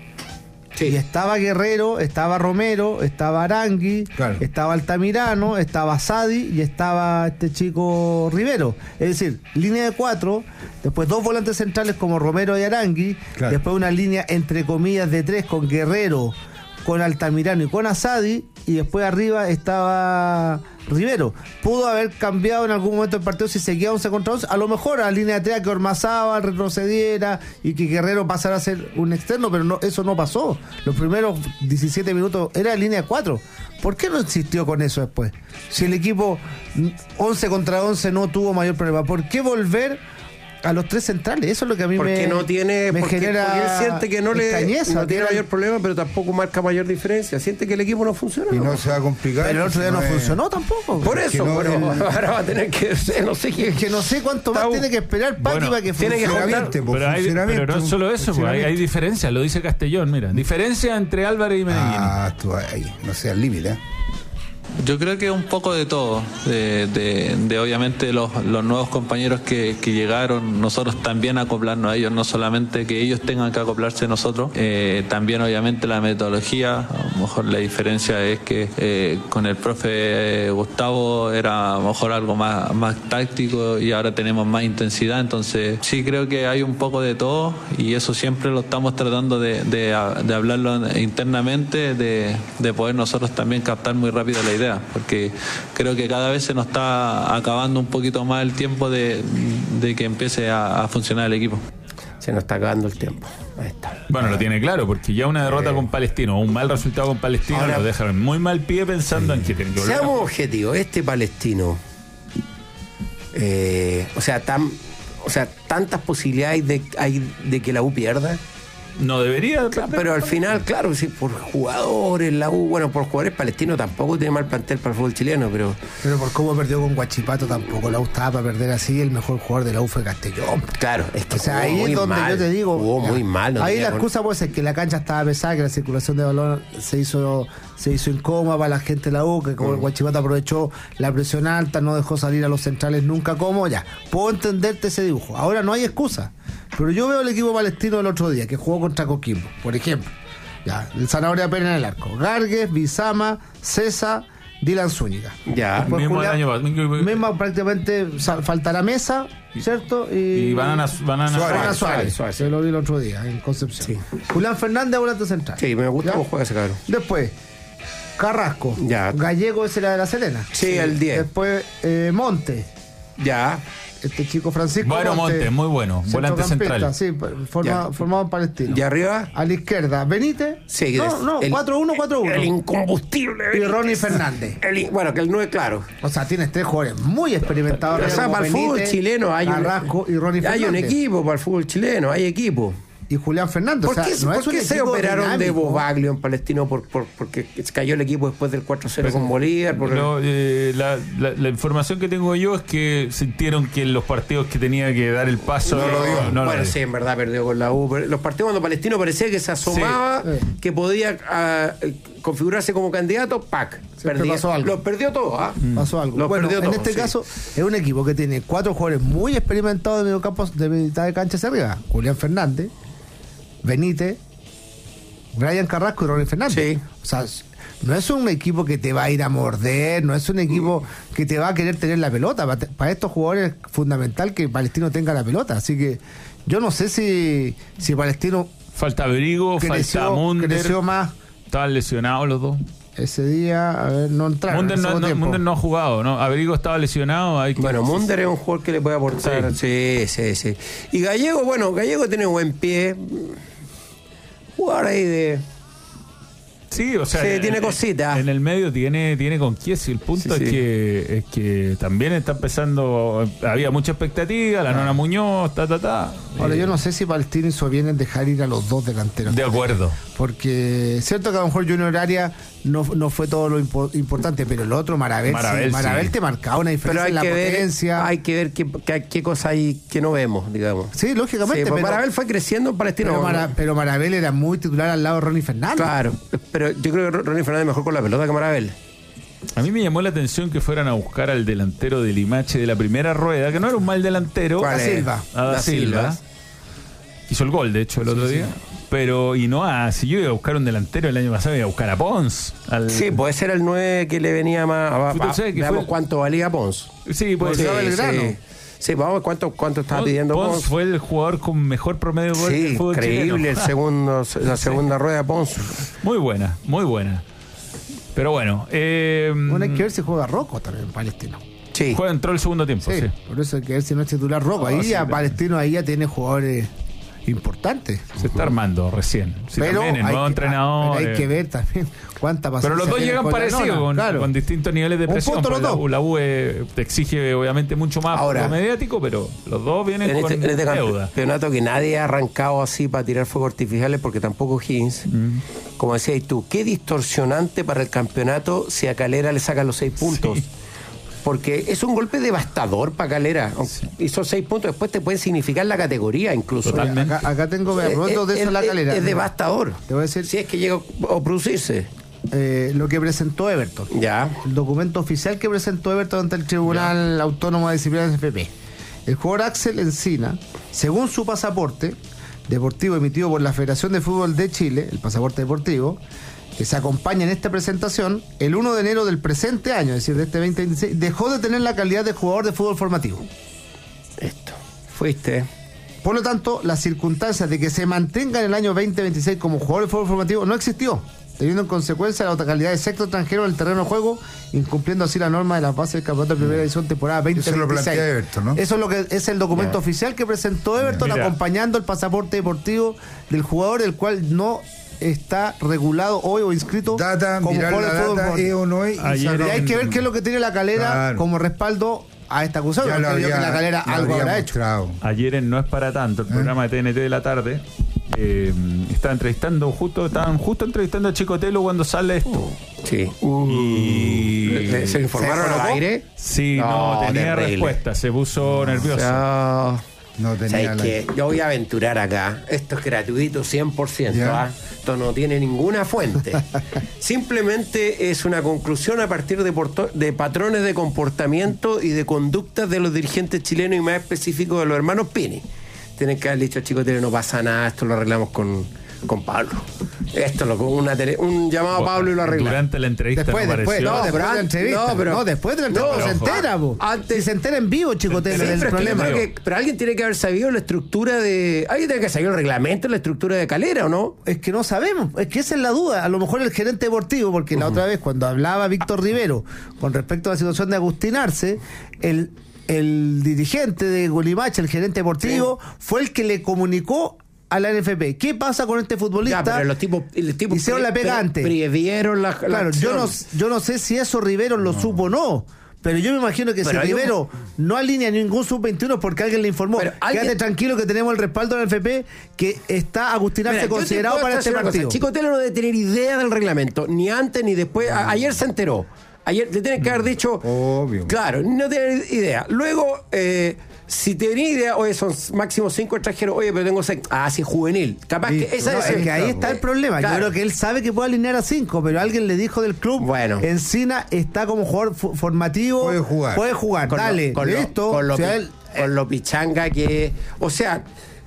Sí. Y estaba Guerrero, estaba Romero, estaba Arangui, claro. estaba Altamirano, estaba Sadi y estaba este chico Rivero. Es decir, línea de cuatro, después dos volantes centrales como Romero y Arangui, claro. después una línea entre comillas de tres con Guerrero, con Altamirano y con Asadi, y después arriba estaba Rivero. Pudo haber cambiado en algún momento el partido si seguía once contra once, a lo mejor a la línea de tres, que Ormazábal retrocediera y que Guerrero pasara a ser un externo, pero no, eso no pasó. Los primeros diecisiete minutos era línea de cuatro. ¿Por qué no insistió con eso después? Si el equipo once contra once no tuvo mayor problema, ¿por qué volver a los tres centrales? Eso es lo que a mí porque me no tiene me porque, genera porque él siente que no le extrañeza, no tiene mayor problema, pero tampoco marca mayor diferencia, siente que el equipo no funciona, y no, no se va a complicar, pero el otro día no, no es... funcionó tampoco, por eso no, bueno, el... ahora va a tener que no sé qué, que no sé cuánto más tiene que esperar Paqui bueno, para que tiene funcione. que pero, hay, pero no es solo eso, pues, hay, hay diferencias, lo dice Castellón, mira, diferencia entre Álvarez y Medellín. Ah, tú ahí, no sea el límite, ¿eh? Yo creo que un poco de todo, de, de, de obviamente los, los nuevos compañeros que, que llegaron, nosotros también acoplarnos a ellos, no solamente que ellos tengan que acoplarse a nosotros, eh, también obviamente la metodología. A lo mejor la diferencia es que eh, con el profe Gustavo era a lo mejor algo más, más táctico y ahora tenemos más intensidad, entonces sí creo que hay un poco de todo y eso siempre lo estamos tratando de, de, de hablarlo internamente, de, de poder nosotros también captar muy rápido la idea, porque creo que cada vez se nos está acabando un poquito más el tiempo de, de que empiece a, a funcionar el equipo. Se nos está acabando el tiempo. Ahí está. Bueno, lo tiene claro, porque ya una derrota eh. con Palestino, un mal resultado con Palestino, ahora, lo deja muy mal pie pensando sí. en que tiene que volver. Seamos a... objetivos, este Palestino, eh, o sea, tan, o sea, tantas posibilidades de, hay de que la U pierda. No debería, claro, pero al final, claro, sí, por jugadores, la U, bueno, por jugadores palestinos tampoco tiene mal plantel para el fútbol chileno, pero. Pero por cómo perdió con Huachipato tampoco la U estaba para perder así, el mejor jugador de la U fue Castellón. Claro, es que o sea, ahí es donde mal, yo te digo. Jugó muy mal. No ahí la excusa con... puede ser que la cancha estaba pesada, que la circulación de balón se hizo, se hizo incómoda para la gente de la U, que como mm. Huachipato aprovechó la presión alta, no dejó salir a los centrales nunca como, ya. Puedo entenderte ese dibujo. Ahora no hay excusa. Pero yo veo el equipo palestino del otro día, que jugó contra Coquimbo, por ejemplo. Ya, el Zanahoria Pérez en el arco. Gargues, Bizama, César, Dylan Zúñiga. Ya, mismo Julián, año, mismo prácticamente faltará Mesa, ¿cierto? Y, y Banana, banana Suárez. Suárez. Suárez, Suárez. Se lo vi el otro día en Concepción. Sí. Julián Fernández, volante central. Sí, me gusta cómo juega ese cabrón. Después, Carrasco. Ya. Gallego, ese era de la Serena. Sí, sí. El diez. Después, eh, Monte. Ya. Este chico Francisco Bueno, Monte, Monte muy bueno, volante central. Sí, forma, formado en Palestino. ¿Y arriba? A la izquierda, Benítez. Sí, no, no, cuatro uno cuatro uno. El incombustible. Y Ronnie Fernández. El, bueno, que el nueve, claro. O sea, tienes tres jugadores muy experimentados. Pero, o sea, para el fútbol chileno hay Carrasco un, y Ronnie hay Fernández. un equipo para el fútbol chileno, hay equipo. Y Julián Fernández. ¿Por qué, o sea, no ¿por es un qué se operaron dinámico. de Bobaglio en Palestino? Por, por, porque cayó el equipo después del cuatro cero pues, con Bolívar. Por no, el... eh, la, la, la información que tengo yo es que sintieron que en los partidos que tenía que dar el paso. No, no, lo dio. No, bueno, no sí, en verdad perdió con la U. Pero los partidos cuando Palestino parecía que se asomaba, sí. que podía uh, configurarse como candidato, ¡pac! Perdía, pasó algo. Los perdió todo, ¿ah? ¿eh? Pasó algo. Los bueno, perdió en todo, este sí. caso, es un equipo que tiene cuatro jugadores muy experimentados de mediocampo de mitad de cancha hacia arriba. Julián Fernández, Benítez, Brian Carrasco y Ronnie Fernández. Sí. O sea, no es un equipo que te va a ir a morder, no es un equipo que te va a querer tener la pelota. Para, para estos jugadores es fundamental que Palestino tenga la pelota. Así que yo no sé si, si Palestino... Falta Abrigo, creció, falta Munder. Creció más. Estaban lesionados los dos. Ese día, a ver, no entraron. Munder no, no, Munder no ha jugado, ¿no? Abrigo estaba lesionado. Hay que... Bueno, Munder es un jugador que le puede aportar. Sí, sí, sí. sí. Y Gallego, bueno, Gallego tiene buen pie. Jugar ahí de... Sí, o sea, sí, en, tiene cositas. En el medio tiene, tiene con quién. El punto sí, es, sí. Que, es que también está empezando. Había mucha expectativa, la ah. Nona Muñoz, ta, ta, ta. Ahora, eh, yo no sé si Palestino hizo bien en dejar ir a los dos delanteros. De acuerdo. Porque es cierto que a lo mejor Junior Arias no, no fue todo lo impo importante, pero el otro, Marabel, Marabel, sí, Marabel sí. te marcaba una diferencia en la potencia. Ver, hay que ver qué, qué, qué cosa hay que no vemos, digamos. Sí, lógicamente. Sí, pero Marabel fue creciendo en Palestino. Pero, Mara, pero Marabel era muy titular al lado de Ronnie Fernández. Claro, pero yo creo que Ronnie Fernández es mejor con la pelota que Marabel. A mí me llamó la atención que fueran a buscar al delantero de Limache de la primera rueda, que no era un mal delantero. Da Silva. A Da Silva. Hizo el gol, de hecho, el otro sí, día. Sí. Pero, y no a, si yo iba a buscar un delantero el año pasado, iba a buscar a Pons. Al... Sí, puede ser el nueve que le venía más. A, a, veamos fue... cuánto valía Pons. Sí, puede ser sí, el grano. Sí. Sí, vamos a ver cuánto, cuánto estaba Pons, pidiendo Pons. Pons fue el jugador con mejor promedio de gol sí, del fútbol increíble chileno. el segundo, la segunda sí. rueda de Pons. Muy buena, muy buena. Pero bueno. Eh, bueno, hay que ver si juega Rocco también, Palestino. Sí. Juega, entró el segundo tiempo. Sí, sí. Por eso hay que ver si no es titular Rocco. Ahí oh, ya sí, Palestino ahí ya tiene jugadores importantes. Se está armando recién. Sí, pero también el nuevo que, entrenador. Pero hay que ver también cuánta paciencia. Pero los dos llegan parecidos, con, claro. con distintos niveles de presión. Un punto los dos. La, la U eh, te exige obviamente mucho más ahora, por lo mediático, pero los dos vienen en con este, en este deuda. campeonato que nadie ha arrancado así para tirar fuegos artificiales, porque tampoco Higgins. Mm. Como decías tú, qué distorsionante para el campeonato si a Calera le sacan los seis puntos. Sí. Porque es un golpe devastador para Calera. Sí. Esos seis puntos después te pueden significar la categoría incluso. Acá, acá tengo rotos de eso es, la Calera. Es, es devastador. Te voy a decir. Si es que llega a producirse. eh, lo que presentó Everton. Ya. El documento oficial que presentó Everton ante el Tribunal ya. Autónomo de Disciplina de N F P. El jugador Axel Encina, según su pasaporte deportivo emitido por la Federación de Fútbol de Chile, el pasaporte deportivo, que se acompaña en esta presentación, el primero de enero del presente año, es decir, de este veinte veintiséis, dejó de tener la calidad de jugador de fútbol formativo. Esto. Fuiste. Por lo tanto, las circunstancias de que se mantenga en el año veinte veintiséis como jugador de fútbol formativo no existió, teniendo en consecuencia la calidad de sexto extranjero en el terreno de juego, incumpliendo así la norma de las bases del campeonato de primera edición temporada veinte veintiséis. Eso lo plantea Everton, ¿no? Eso es lo que es el documento Ya. oficial que presentó Everton, Mira. acompañando el pasaporte deportivo del jugador, el cual no está regulado hoy o inscrito Data, como mirar jugador la de fútbol data, formativo. es o no es. Ayer Y hay que ver qué es lo que tiene la Calera Claro. como respaldo a esta acusación. Ya lo porque yo creo habría- que la Calera lo algo habría habrá hecho. mostrado. Ayer en No es para tanto, el programa de T N T de la tarde, eh, estaba entrevistando, justo, estaban justo entrevistando a Chicotelo cuando sale esto. Sí. Y ¿Se informaron ¿Se al colocó? aire? sí, no, No, tenía terrible. respuesta, se puso nervioso. O sea, No tenía ¿sabes la... qué? Yo voy a aventurar acá. Esto es gratuito cien por ciento. Ya. ¿ah? Esto no tiene ninguna fuente. Simplemente es una conclusión a partir de, porto- de patrones de comportamiento y de conductas de los dirigentes chilenos y más específicos de los hermanos Pini. Tienen que haber dicho, chicos, no pasa nada, esto lo arreglamos con, con Pablo. Esto lo con una tele- un llamado a Pablo y lo arreglamos. Durante la entrevista Después, no después, apareció. no, después de pero la an- entrevista. no, pero- no, después de la entrevista no, se ojo. entera, po. Antes- Si se entera en vivo, Chicotelo, Sí, del Pero, es que yo problema. creo que- pero alguien tiene que haber sabido la estructura de. Alguien tiene que haber sabido el reglamento, la estructura de Calera, ¿o no? Es que no sabemos, es que esa es la duda. A lo mejor el gerente deportivo, porque la otra vez cuando hablaba Víctor Rivero con respecto a la situación de Agustín Arce, el, el dirigente de Golimache, el gerente deportivo, fue el que le comunicó a la N F P. ¿Qué pasa con este futbolista? Ya, pero los tipos, los tipos Hicieron la pega antes. previeron la, la Claro, yo no, acción. yo no sé si eso Rivero lo supo o no. Pero yo me imagino que Pero si hay un- Rivero no alinea ningún sub veintiuno porque alguien le informó, Pero alguien- quédate tranquilo que tenemos el respaldo de la N F P, que está Agustín Arce Mira, yo te considerado puedo para este decir una cosa. partido. Chicotelo no debe tener idea del reglamento, ni antes ni después. A- ayer se enteró. Ayer le tienen que haber dicho. Obvio. Claro, no tiene idea. Luego, eh, si tenía idea, oye, son máximo cinco extranjeros, oye, pero tengo seis. Ah, sí, juvenil. Capaz Listo. que esa No, es es que ahí está el problema. Claro. Yo creo que él sabe que puede alinear a cinco, pero alguien le dijo del club, Bueno. Encina está como jugador fu- formativo. Puede jugar. Puede jugar, Con lo- dale, con lo- listo. con lo, O sea, pi- él- con lo pichanga que. O sea,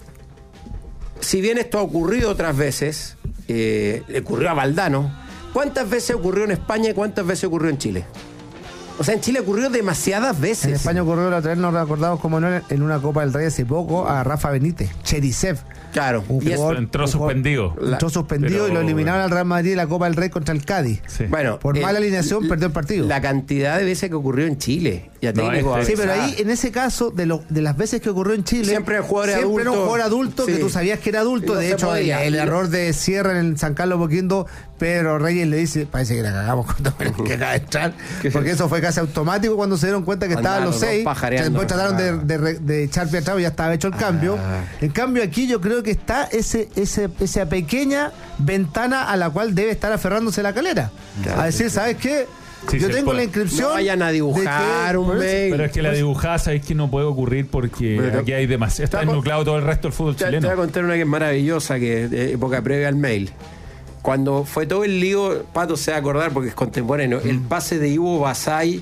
si bien esto ha ocurrido otras veces, eh, le ocurrió a Valdano, ¿cuántas veces ocurrió en España y cuántas veces ocurrió en Chile? O sea, en Chile ocurrió demasiadas veces. en España ocurrió la otra vez, nos recordamos como no, en una Copa del Rey hace poco, a Rafa Benítez, Cherisev. Claro. Un Y es- jugador- Entró un jugador- suspendido. La- Entró suspendido pero- y lo eliminaron al Real Madrid en la Copa del Rey contra el Cádiz. Sí. Bueno, Por eh, mala alineación l- perdió el partido. La cantidad de veces que ocurrió en Chile. Ya No, técnico este- Sí, pero avanzado. ahí, en ese caso, de, lo, de las veces que ocurrió en Chile, Siempre eran jugadores siempre era un adultos. jugador adulto que Sí. tú sabías que era adulto. No de se hecho, el, podía. el error de Sierra en el San Carlos Boquindo, Pedro Reyes le dice, parece que la cagamos cuando que acaba de entrar, porque eso fue casi automático cuando se dieron cuenta que estaban Andaban los los dos seis. pajareando. Después trataron de, de, re- de echar pie atrás y ya estaba hecho el cambio. Ah. En cambio, aquí yo creo que está ese, ese, esa pequeña ventana a la cual debe estar aferrándose la Calera. Claro. A decir, ¿sabes qué? Sí, yo se tengo puede. la inscripción. No vayan a de dibujar que- un por eso- mail. Pero es que la dibujada, sabéis que no puede ocurrir porque Pero- aquí hay demasiado. Está Te hago- enucleado todo el resto del fútbol Te, te voy a chileno. contar una que es maravillosa, que de época previa al mail. Cuando fue todo el lío, Pato se va a acordar porque es contemporáneo, el pase de Ivo Basay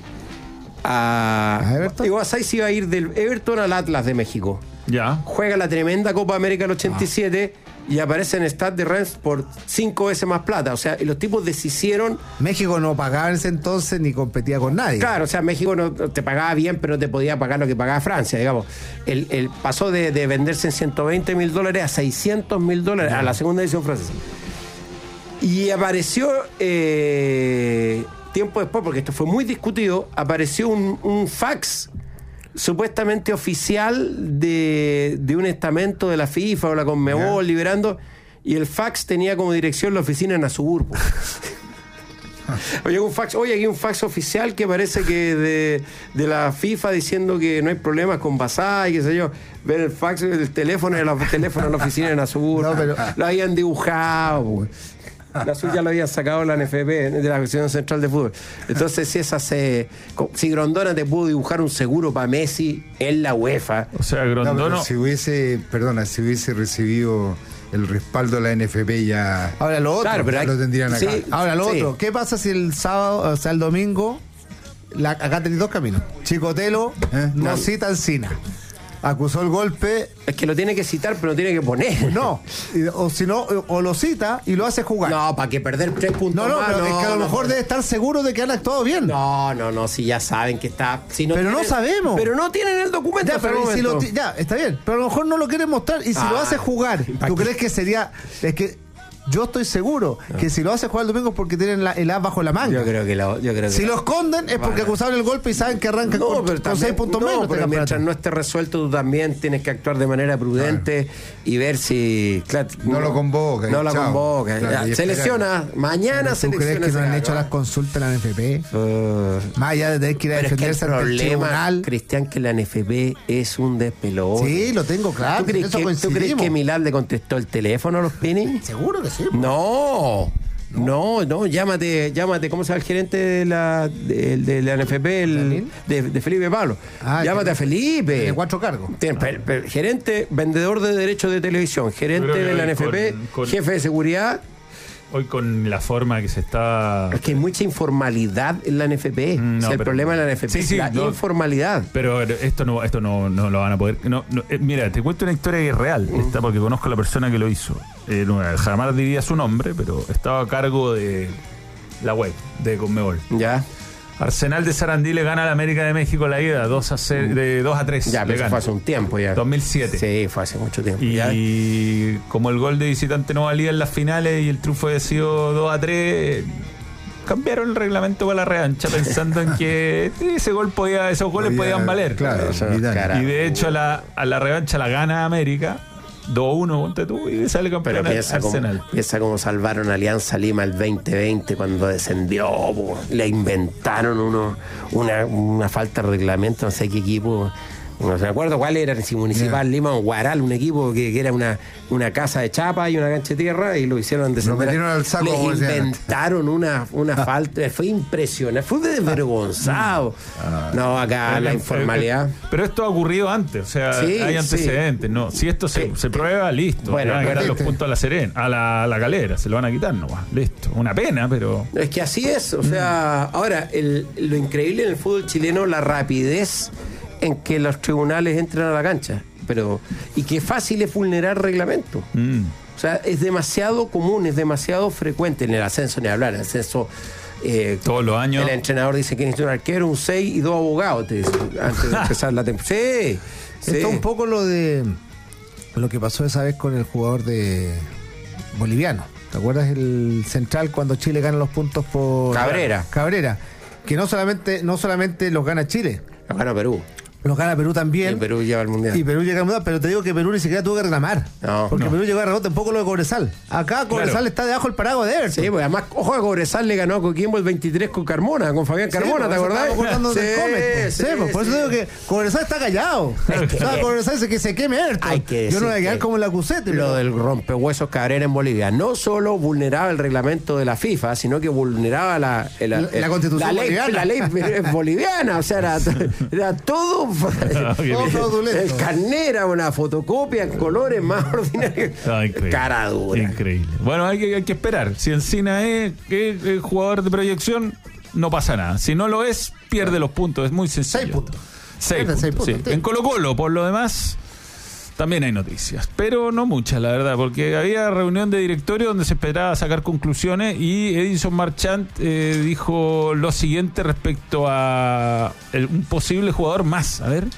a. ¿A Everton? Ivo Basay se iba a ir del Everton al Atlas de México. Ya. Juega la tremenda Copa América del ochenta y siete y aparece en Stade de Reims por cinco veces más plata. O sea, y los tipos deshicieron. México no pagaba en ese entonces ni competía con nadie. Claro, o sea, México no te pagaba bien, pero no te podía pagar lo que pagaba Francia, digamos. El, el pasó de, de venderse en ciento veinte mil dólares a seiscientos mil dólares a la segunda edición francesa. Y apareció, eh, tiempo después, porque esto fue muy discutido, apareció un, un fax supuestamente oficial de, de un estamento de la FIFA o la Conmebol liberando, y el fax tenía como dirección la oficina en Azuburgo. Oye, un fax, oye, aquí hay un fax oficial que parece que de, de la FIFA diciendo que no hay problemas con Basay, qué sé yo. Ver el fax, el teléfono, el teléfono en la oficina en Azuburgo. No, pero- Lo habían dibujado, pues. La suya lo había sacado de la N F P, de la Comisión Central de Fútbol. Entonces, si esa se. Si Grondona te pudo dibujar un seguro para Messi en la UEFA. O sea, No, Grondona. pero si hubiese, perdona, si hubiese recibido el respaldo de la N F P ya, Ahora lo otro. Claro, pero ya hay- lo tendrían acá. sí. Ahora lo Sí. otro. ¿Qué pasa si el sábado, o sea, el domingo, la, acá tenéis dos caminos? Chicotelo ¿Eh? no No. cita Encina. Acusó el golpe. Es que lo tiene que citar, pero lo tiene que poner. No. Y- o si no, o lo cita y lo hace jugar. No, para que perder tres puntos No, no, más, pero es que a lo no, mejor no. debe estar seguro de que han actuado bien. No, no, no, si ya saben que está. Si no Pero no tienen- sabemos. Pero no tienen el documento. Ya, hasta el pero y si lo momento. ti- ya, está bien. Pero a lo mejor no lo quieren mostrar. Y si Ah, lo hace jugar, ¿pa' ¿tú qué? crees que sería.? Es que yo estoy seguro que si lo hace jugar el domingo es porque tienen la- el as bajo la manga. Yo creo que lo, yo creo que Si lo- lo esconden es porque Bueno. acusaron el golpe y saben que arrancan No, con, pero con también- seis puntos no, menos. este pero mientras campeonato. no esté resuelto, tú también tienes que actuar de manera prudente y ver si. Claro, No lo convoca, No y la chao. convoca. Claro, Ya, y se esperar. lesiona. Mañana ¿Tú se crees lesiona. que no ese han hecho gallo, las consultas en la N F P? Uh, Más allá de tener que ir a pero es que el defenderse ante el problema, tribunal. Cristian, que la N F P es un despelote. Sí, lo tengo claro. ¿Tú crees, en eso que, ¿Tú crees coincidimos. que Milán le contestó el teléfono a los Pini? Seguro que sí. No, no, no, llámate, llámate, ¿cómo se llama el gerente de la, de, de la N F P? El, ¿Daniel? de, de Felipe Pablo. Ah, llámate que- a Felipe. Tiene cuatro cargos. Tiene- per- per- gerente, vendedor de derechos de televisión, gerente Yo creo que de la hoy N F P, con- con- jefe de seguridad. Hoy con la forma que se está... Es que hay mucha informalidad en la N F P. Mm, O sea, no, el pero- problema de la N F P Sí, es sí, la no. informalidad. Pero esto no esto no, no lo van a poder... No, no, eh, mira, te cuento una historia que es real, esta, porque conozco a la persona que lo hizo. Eh, no, jamás diría su nombre, pero estaba a cargo de la web de Conmebol. Ya, Arsenal de Sarandí le gana al América de México la ida dos a cero, de dos a tres. ya, le pero eso gana. fue hace un tiempo ya. dos mil siete. Sí, fue hace mucho tiempo. Ya. Y como el gol de visitante no valía en las finales y el triunfo había sido dos a tres, cambiaron el reglamento para la revancha pensando en que ese gol podía, esos goles Podía- podían valer. claro, Eso no es vital. cara. Y de hecho a la, a la revancha la gana América dos a uno, ponte tú, y sale Pero campeón piensa cómo, Arsenal. piensa cómo salvaron a Alianza Lima el veinte veinte cuando descendió. Po. Le inventaron uno, una, una falta de reglamento, no sé qué equipo. No me acuerdo cuál era, si Municipal Lima o Guaral, un equipo que, que era una, una casa de chapa y una cancha de tierra y lo hicieron descender. metieron al saco, como Le decían. inventaron una, una falta, fue impresionante, fue desvergonzado. No, acá la Eh, informalidad. eh, eh, Pero esto ha ocurrido antes, o sea, Sí, hay antecedentes, ¿no? Si esto se, Sí. se prueba, listo. Bueno, le van a quitar los repite. puntos a la Serena, a la, a la Calera, se lo van a quitar nomás, listo. Una pena, pero. Es que así es, o sea, ahora, el- lo increíble en el fútbol chileno, la rapidez en que los tribunales entran a la cancha, pero y qué fácil es vulnerar reglamento. Mm. O sea, es demasiado común, es demasiado frecuente en el ascenso, ni hablar, en el ascenso. eh, Todos los años. El entrenador dice que necesita un arquero, un seis y dos abogados, te dice, antes de empezar la temporada. Sí, sí. Esto es un poco lo de lo que pasó esa vez con el jugador de boliviano. ¿Te acuerdas el central cuando Chile gana los puntos por Cabrera. Cabrera, que no solamente no solamente los gana Chile, Lo gana Perú. los gana Perú también. Y Perú lleva al mundial. Y Perú llega al mundial, pero te digo que Perú ni siquiera tuvo que reclamar. No, porque no. Perú llegó a rebote, tampoco lo de Cobresal. Acá Cobresal Claro. está debajo del paraguas de Everton. Sí, pues además, ojo que Cobresal le ganó a Coquimbo el veintitrés con Carmona, con Fabián Sí, Carmona, por ¿te eso acordás? estábamos acordando del Comet, po. Sí, po, por eso sí. digo que Cobresal está callado. O sea, Cobresal dice que se queme Everton. Hay que Yo no voy a decir quedar que como la Cusete. Lo del rompehuesos Cabrera en Bolivia no solo vulneraba el reglamento de la FIFA, sino que vulneraba la, el- La- el- la Constitución la ley, boliviana. la ley boliviana. O sea, era, era todo. Todo fraudulento. El carnet era una fotocopia en colores más ordinarios. Ah, increíble. Cara dura. Increíble. Bueno, hay que, hay que esperar. Si Encina es, es, es jugador de proyección, no pasa nada. Si no lo es, pierde los puntos. Es muy sencillo. Seis puntos. Seis Pierde puntos, seis puntos, sí. sí. En Colo Colo, por lo demás, también hay noticias. Pero no muchas, la verdad, porque había reunión de directorio donde se esperaba sacar conclusiones y Edinson Marchand eh, dijo lo siguiente respecto a el- un posible jugador más. A ver.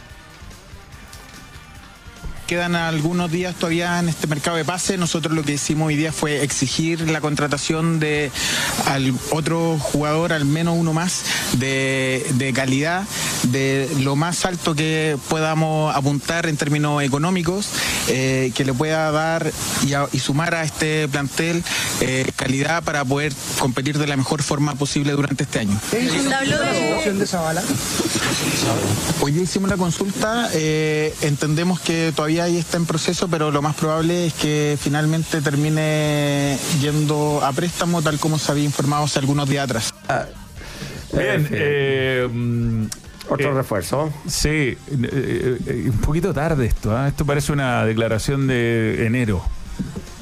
Quedan algunos días todavía en este mercado de pase. Nosotros lo que hicimos hoy día fue exigir la contratación de al otro jugador, al menos uno más, de, de calidad, de lo más alto que podamos apuntar en términos económicos, eh, que le pueda dar y, a- y sumar a este plantel eh, calidad para poder competir de la mejor forma posible durante este año. Habló de... de Zavala? Hoy día hicimos la consulta, eh, entendemos que todavía ahí está en proceso, pero lo más probable es que finalmente termine yendo a préstamo, tal como se había informado hace algunos días atrás. Bien. Eh, eh, mm, Otro eh, refuerzo. Sí, eh, eh, eh, un poquito tarde esto. ¿ah? Esto parece una declaración de enero.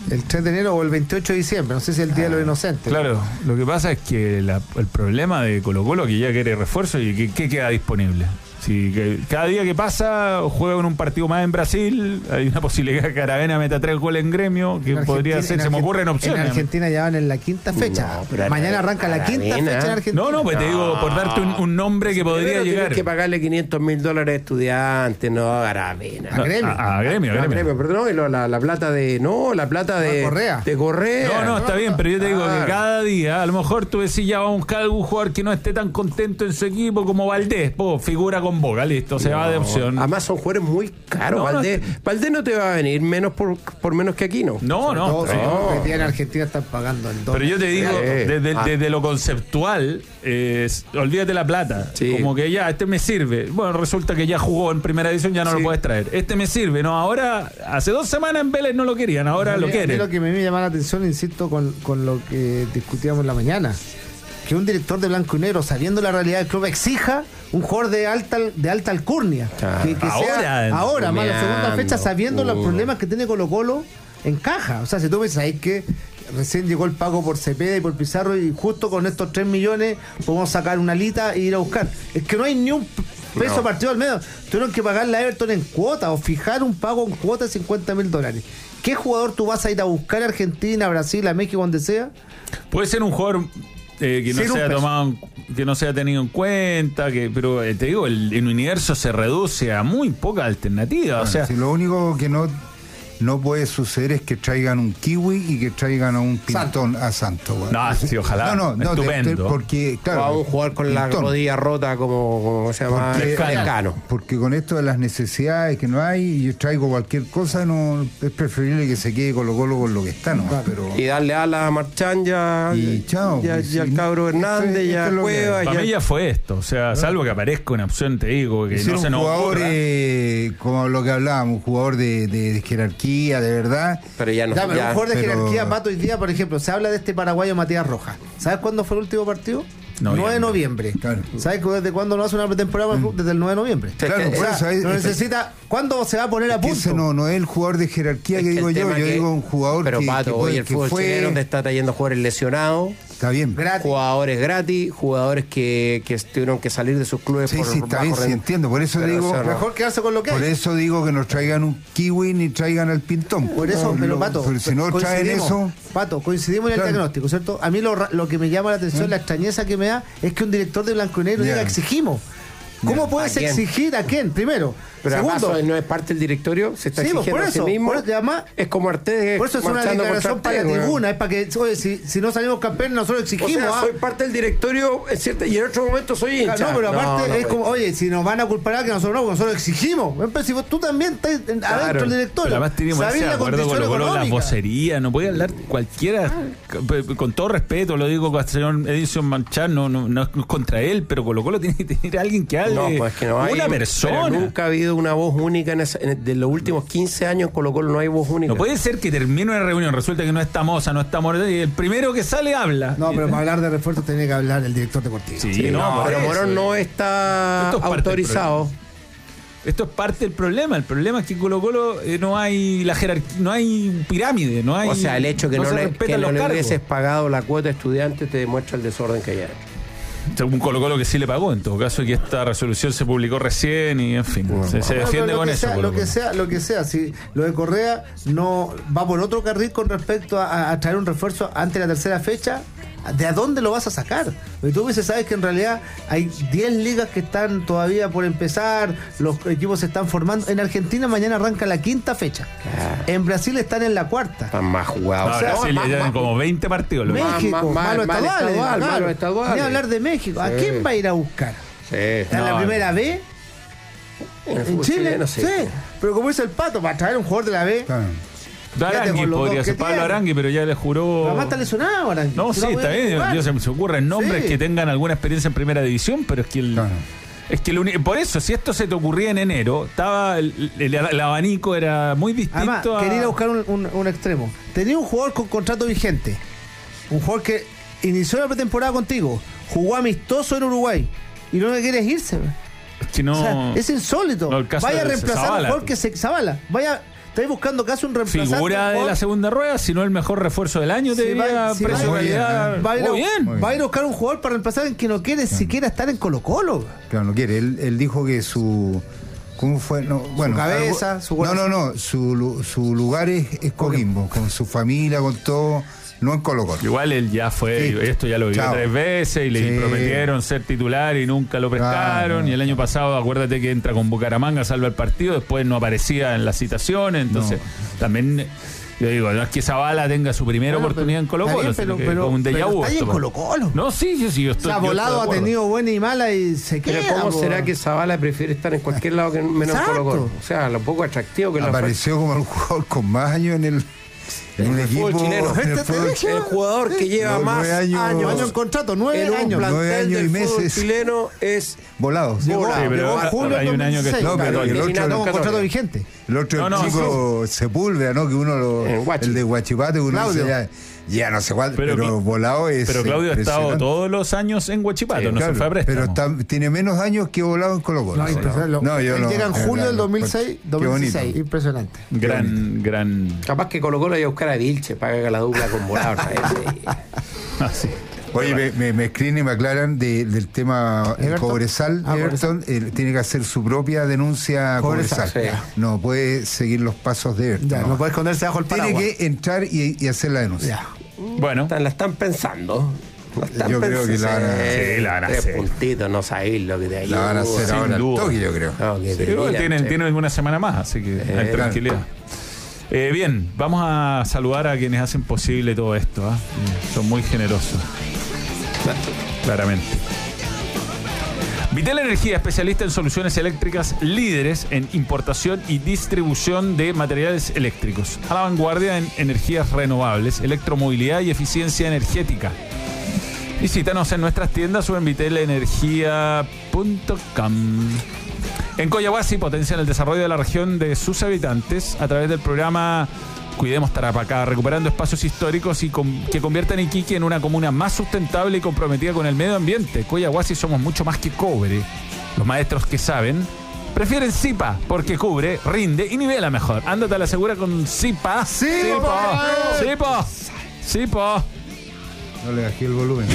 el tres de enero o el veintiocho de diciembre, no sé si es el Día de los Inocentes. Claro, lo que pasa es que la, el problema de Colo-Colo que ya quiere refuerzo y que, que queda disponible. Sí, que cada día que pasa juega en un partido más en Brasil, hay una posibilidad que Aravena meta tres goles en Gremio, que En podría Argentina- ser, se me Argen- ocurren opciones. En Argentina ya van en la quinta fecha. No, pero Mañana Ara- arranca la quinta Aravena. fecha en Argentina. No, no, pues te digo, por darte un, un nombre que podría Primero llegar. tienes que pagarle quinientos mil dólares a estudiantes, no a Aravena. A Gremio. A, a Gremio, a No, Gremio. Gremio, perdón, y lo- la, la plata de. No, la plata de. Correa. De Correa. No, no, está bien, pero yo te digo Ah. que cada día, a lo mejor tú decís, ya vamos a buscar algún jugador que no esté tan contento en su equipo como Valdés, po, figura con Boca, listo, se va de opción. Además son jugadores muy caros. No, no, Valdés, Valdés no te va a venir menos por, por menos que Aquino. No, no, Todos sí. los que en Argentina están pagando el doble. Pero yo te digo, Sí. desde, Ah. desde lo conceptual, eh, olvídate la plata. Sí. Como que ya, este me sirve. Bueno, resulta que ya jugó en primera edición, ya no Sí. lo puedes traer. Este me sirve. No, ahora, hace dos semanas en Vélez no lo querían, ahora A mí- lo a mí quieren. Lo que me llama la atención, insisto, con, con lo que discutíamos en la mañana, que un director de blanco y negro, sabiendo la realidad del club, exija un jugador de alta de alta alcurnia. Claro. Que, que Ahora, sea ahora, más la segunda bromeando, fecha, sabiendo los puro. problemas que tiene Colo Colo en caja. O sea, si tú me sabes que recién llegó el pago por Cepeda y por Pizarro y justo con estos tres millones podemos sacar una alita e ir a buscar. Es que no hay ni un peso No. partido al medio. Tuvieron que pagarle a Everton en cuota o fijar un pago en cuota de cincuenta mil dólares. ¿Qué jugador tú vas a ir a buscar a Argentina, a Brasil, a México, donde sea? Puede ser un jugador eh, que no Sin un sea peso. tomado, en- que no sea tenido en cuenta, que pero eh, te digo, el, el universo se reduce a muy poca alternativa. O sea, si lo único que no no puede suceder es que traigan un kiwi y que traigan a un pintón a Santos. weón. No, sí, ojalá. No, no, no, Estupendo. te- te- porque, O claro. a un jugador con la Pintón. rodilla rota como, como se llama Porque- Cano. Porque con esto de las necesidades que no hay, y yo traigo cualquier cosa, no es preferible que se quede Colo Colo con lo que está, ¿no? Pero Y darle ala a Marchán ya, Y chao, ya, pues, ya al sí. cabro Hernández, Esto es- ya esto es lo que Cueva, hay. para mí ya. ya fue esto. O sea, salvo que aparezca una opción, te digo, que ser no un se nos jugador, ocurra. eh, como lo que hablábamos, un jugador de, de- de jerarquía, de verdad. Pero ya no. Ya, pero ya- un jugador de pero- jerarquía, Pato, hoy día, por ejemplo, se habla de este paraguayo Matías Rojas. ¿Sabes cuándo fue el último partido? Noviembre. nueve de noviembre. Claro. ¿Sabes cu- desde cuándo no hace una pretemporada para el club? Desde el nueve de noviembre. Claro, O por sea, eso es- no es- necesita. ¿Cuándo se va a poner a Que punto? ese no, no es el jugador de jerarquía Es que que digo el yo, tema yo que- digo un jugador Pero que, Pato, que hoy puede- el que fútbol fue- chileno te está trayendo jugadores lesionados. Está bien. Gratis. Jugadores gratis, jugadores que, que tuvieron que salir de sus clubes Sí, por sí, está bajo bien, sí, rendimiento. entiendo. Por eso Pero, digo, o sea, no. Mejor quedarse con lo que por hay. eso digo que nos traigan un kiwi ni traigan al pintón. Por eso, No, pero no, Pato, pero si no traen coincidimos, eso, Pato, coincidimos en el Claro. diagnóstico, ¿cierto? A mí lo, ra- lo que me llama la atención, la extrañeza que me da, es que un director de blanco y negro Ya. diga exigimos. ¿Cómo Ya. puedes ¿A quién? exigir a quién? Primero. Pero Segundo, acaso él no es parte del directorio, se está Sí, pues, exigiendo por a sí eso, mismo. por eso, y además- es como Artés por eso es una marchando declaración contra para la Artés, weón. tribuna, es para que, oye, si, si no salimos campeones, nosotros O exigimos. sea, ¿ah? soy parte del directorio es cierto, y en otro momento soy hincha. No, pero aparte no es puede. como, oye, si nos van a culpar a que nosotros no, porque nosotros exigimos. Pero si vos- tú también estás en- adentro del directorio. Pero además tenemos Sabés ese la acuerdo condición con Colo Colo, las económica. vocerías, no puede hablar cualquiera, c- con todo respeto, lo digo con el señor Edison Manchán, no, no, no es contra él, pero Colo Colo tiene que tener a alguien que hable, No, pues es que no hay, una pero persona. nunca ha habido una voz única en, esa, en de los últimos quince años en Colo Colo no hay voz única. No puede ser que termine una reunión, resulta que no está Moza, no está Moreno, y el primero que sale habla. No, pero para hablar de refuerzos tenía que hablar el director deportivo. Sí, Sí, no, no, por pero eso. Morón no está Esto es parte del autorizado. Esto es parte del problema. El problema es que en Colo Colo eh, no hay la jerarquía, no hay pirámide, no hay. O sea, el hecho que no, se le, respetan que no los le cargos. hubieses pagado la cuota de estudiante te demuestra el desorden que hay ahí. Un Colo Colo que sí le pagó, en todo caso, y que esta resolución se publicó recién y en fin, se, se Bueno, defiende pero lo con que eso. sea, Colo lo que Colo. sea, lo que sea, si lo de Correa no va por otro carril con respecto a, a traer un refuerzo antes de la tercera fecha, ¿de a dónde lo vas a sacar? Porque tú dices, sabes que en realidad hay diez ligas que están todavía por empezar, los equipos se están formando. En Argentina mañana arranca la quinta fecha. En Brasil están en la cuarta. Están más jugados. No, O sea, Brasil más- ya más- tienen como veinte partidos. lo que- Más- México, más- malo mal estaduales, estadual, claro. malo estaduales. Ni hablar de México. ¿A Sí. quién va a ir a buscar? Sí. ¿Está en la No, primera B? En el ¿En fútbol Chile? chileno, sí. sí. Pero como dice el Pato, para traer un jugador de la B, claro. Arangui con los podría dos ser que Pablo tiene. Arangui, pero ya le juró. además está lesionado ahora. No, Si sí, va a está poder bien. jugar. Dios, se me ocurren nombres Sí. que tengan alguna experiencia en primera división, pero es que el. Claro. Es que el uni- por eso, si esto se te ocurría en enero, estaba el, el- el abanico era muy distinto Además, a. quería ir a buscar un, un- un extremo. Tenía un jugador con contrato vigente. Un jugador que inició la pretemporada contigo. Jugó amistoso en Uruguay. Y no le quieres irse. Es que no. O sea, es insólito. no, el caso Vaya a de reemplazar a un Zavala. jugador que se Zavala. Vaya. Estáis buscando casi un reemplazante. Figura de por- la segunda rueda, si no el mejor refuerzo del año, te Sí, diría va- sí, precio va- calidad. Va a ir a- Muy bien. va a ir a buscar un jugador para reemplazar en que no quiere siquiera estar en Colo-Colo. Claro, no quiere. Él, él dijo que su. ¿Cómo fue? No, bueno, cabeza, algo- su No, corazón. no, no. Su, lu- su lugar es, es Coquimbo, con su familia, con todo. No en Colo-Colo. Igual él ya fue, Sí. esto ya lo vivió Chao. tres veces y le Sí. prometieron ser titular y nunca lo pescaron. Claro. Y el año pasado, acuérdate que entra con Bucaramanga, salva el partido, después no aparecía en las citaciones. Entonces, también, yo digo, no es que Zavala tenga su primera Bueno, oportunidad en pero- Colo-Colo, está bien, sino pero- que pero- con un déjà pero vu está ahí esto, en pues. Colo-Colo. No, sí, sí, sí, yo O estoy. sea, yo Volado estoy de ha acuerdo. tenido buena y mala y se Pero queda. ¿cómo po. será que Zavala prefiere estar en cualquier lado que menos en Exacto. Colo-Colo? O sea, lo poco atractivo que lo fue. Apareció como el jugador con más años en el, en un el equipo. fútbol chileno. en el Este te fútbol dije, El jugador que lleva Nueve más años. años, Años en contrato, nueve en un años. plantel Nueve años del y fútbol meses. chileno es volado. Llegó, Sí, pero llegó ahora- en julio ahora hay un año que dos mil seis. No, pero Claro, el que otro, Ginás No, Católica. contrato vigente. el otro No, no, chico Sepúlveda, ¿no? Que uno lo, En Huachi. el de Huachipato, uno Claudio. dice ya, ya no sé cuánto, Pero pero, Cla- volado es. Pero Claudio ha estado impresionante. todos los años en Huachipato, Sí, no claro, se fue a préstamo. pero está- tiene menos años que volado en Colo-Colo. No, impresionante. Lo- No, yo él no. llega en de julio verdad, del no. dos mil seis, Qué dos mil bonito. dieciséis. Impresionante. Gran, gran. capaz que Colo-Colo iba a buscar a Vilche para que haga la dupla con Volado. Ah, sí. Oye, me, me, me escriben y me aclaran de- del tema eh, ¿Everton? Cobresal. Ah, Everton eh, tiene que hacer su propia denuncia a Cobresal, Cobresal. sí. No puede seguir los pasos de Everton. Ya, no puede esconderse bajo el Tiene paraguas. que entrar y, y hacer la denuncia. Ya. Bueno, Están- la están pensando. La están Yo creo que la van a- Sí, la van a Tres hacer. puntitos, no sabéis lo que te ayuda. La van a hacer sin ahora al duda. toque, yo creo. No, que te sí, igual miran, tienen, che. tienen una semana más, así que hay claro. tranquilidad. Eh, bien, vamos a saludar a quienes hacen posible todo esto. ¿ah? Son muy generosos. Claramente. Vitel Energía, especialista en soluciones eléctricas, líderes en importación y distribución de materiales eléctricos. A la vanguardia en energías renovables, electromovilidad y eficiencia energética. Visítanos en nuestras tiendas o en vitelenergia punto com. En Coyahuasi potencian el desarrollo de la región de sus habitantes a través del programa Cuidemos Tarapacá, recuperando espacios históricos y con- que conviertan Iquique en una comuna más sustentable y comprometida con el medio ambiente. Coyahuasi somos mucho más que cobre. Los maestros que saben prefieren Zipa porque cubre, rinde y nivela mejor. Ándate a la segura con Zipa. Zipa. Zipa. Zipa. No le bajé el volumen.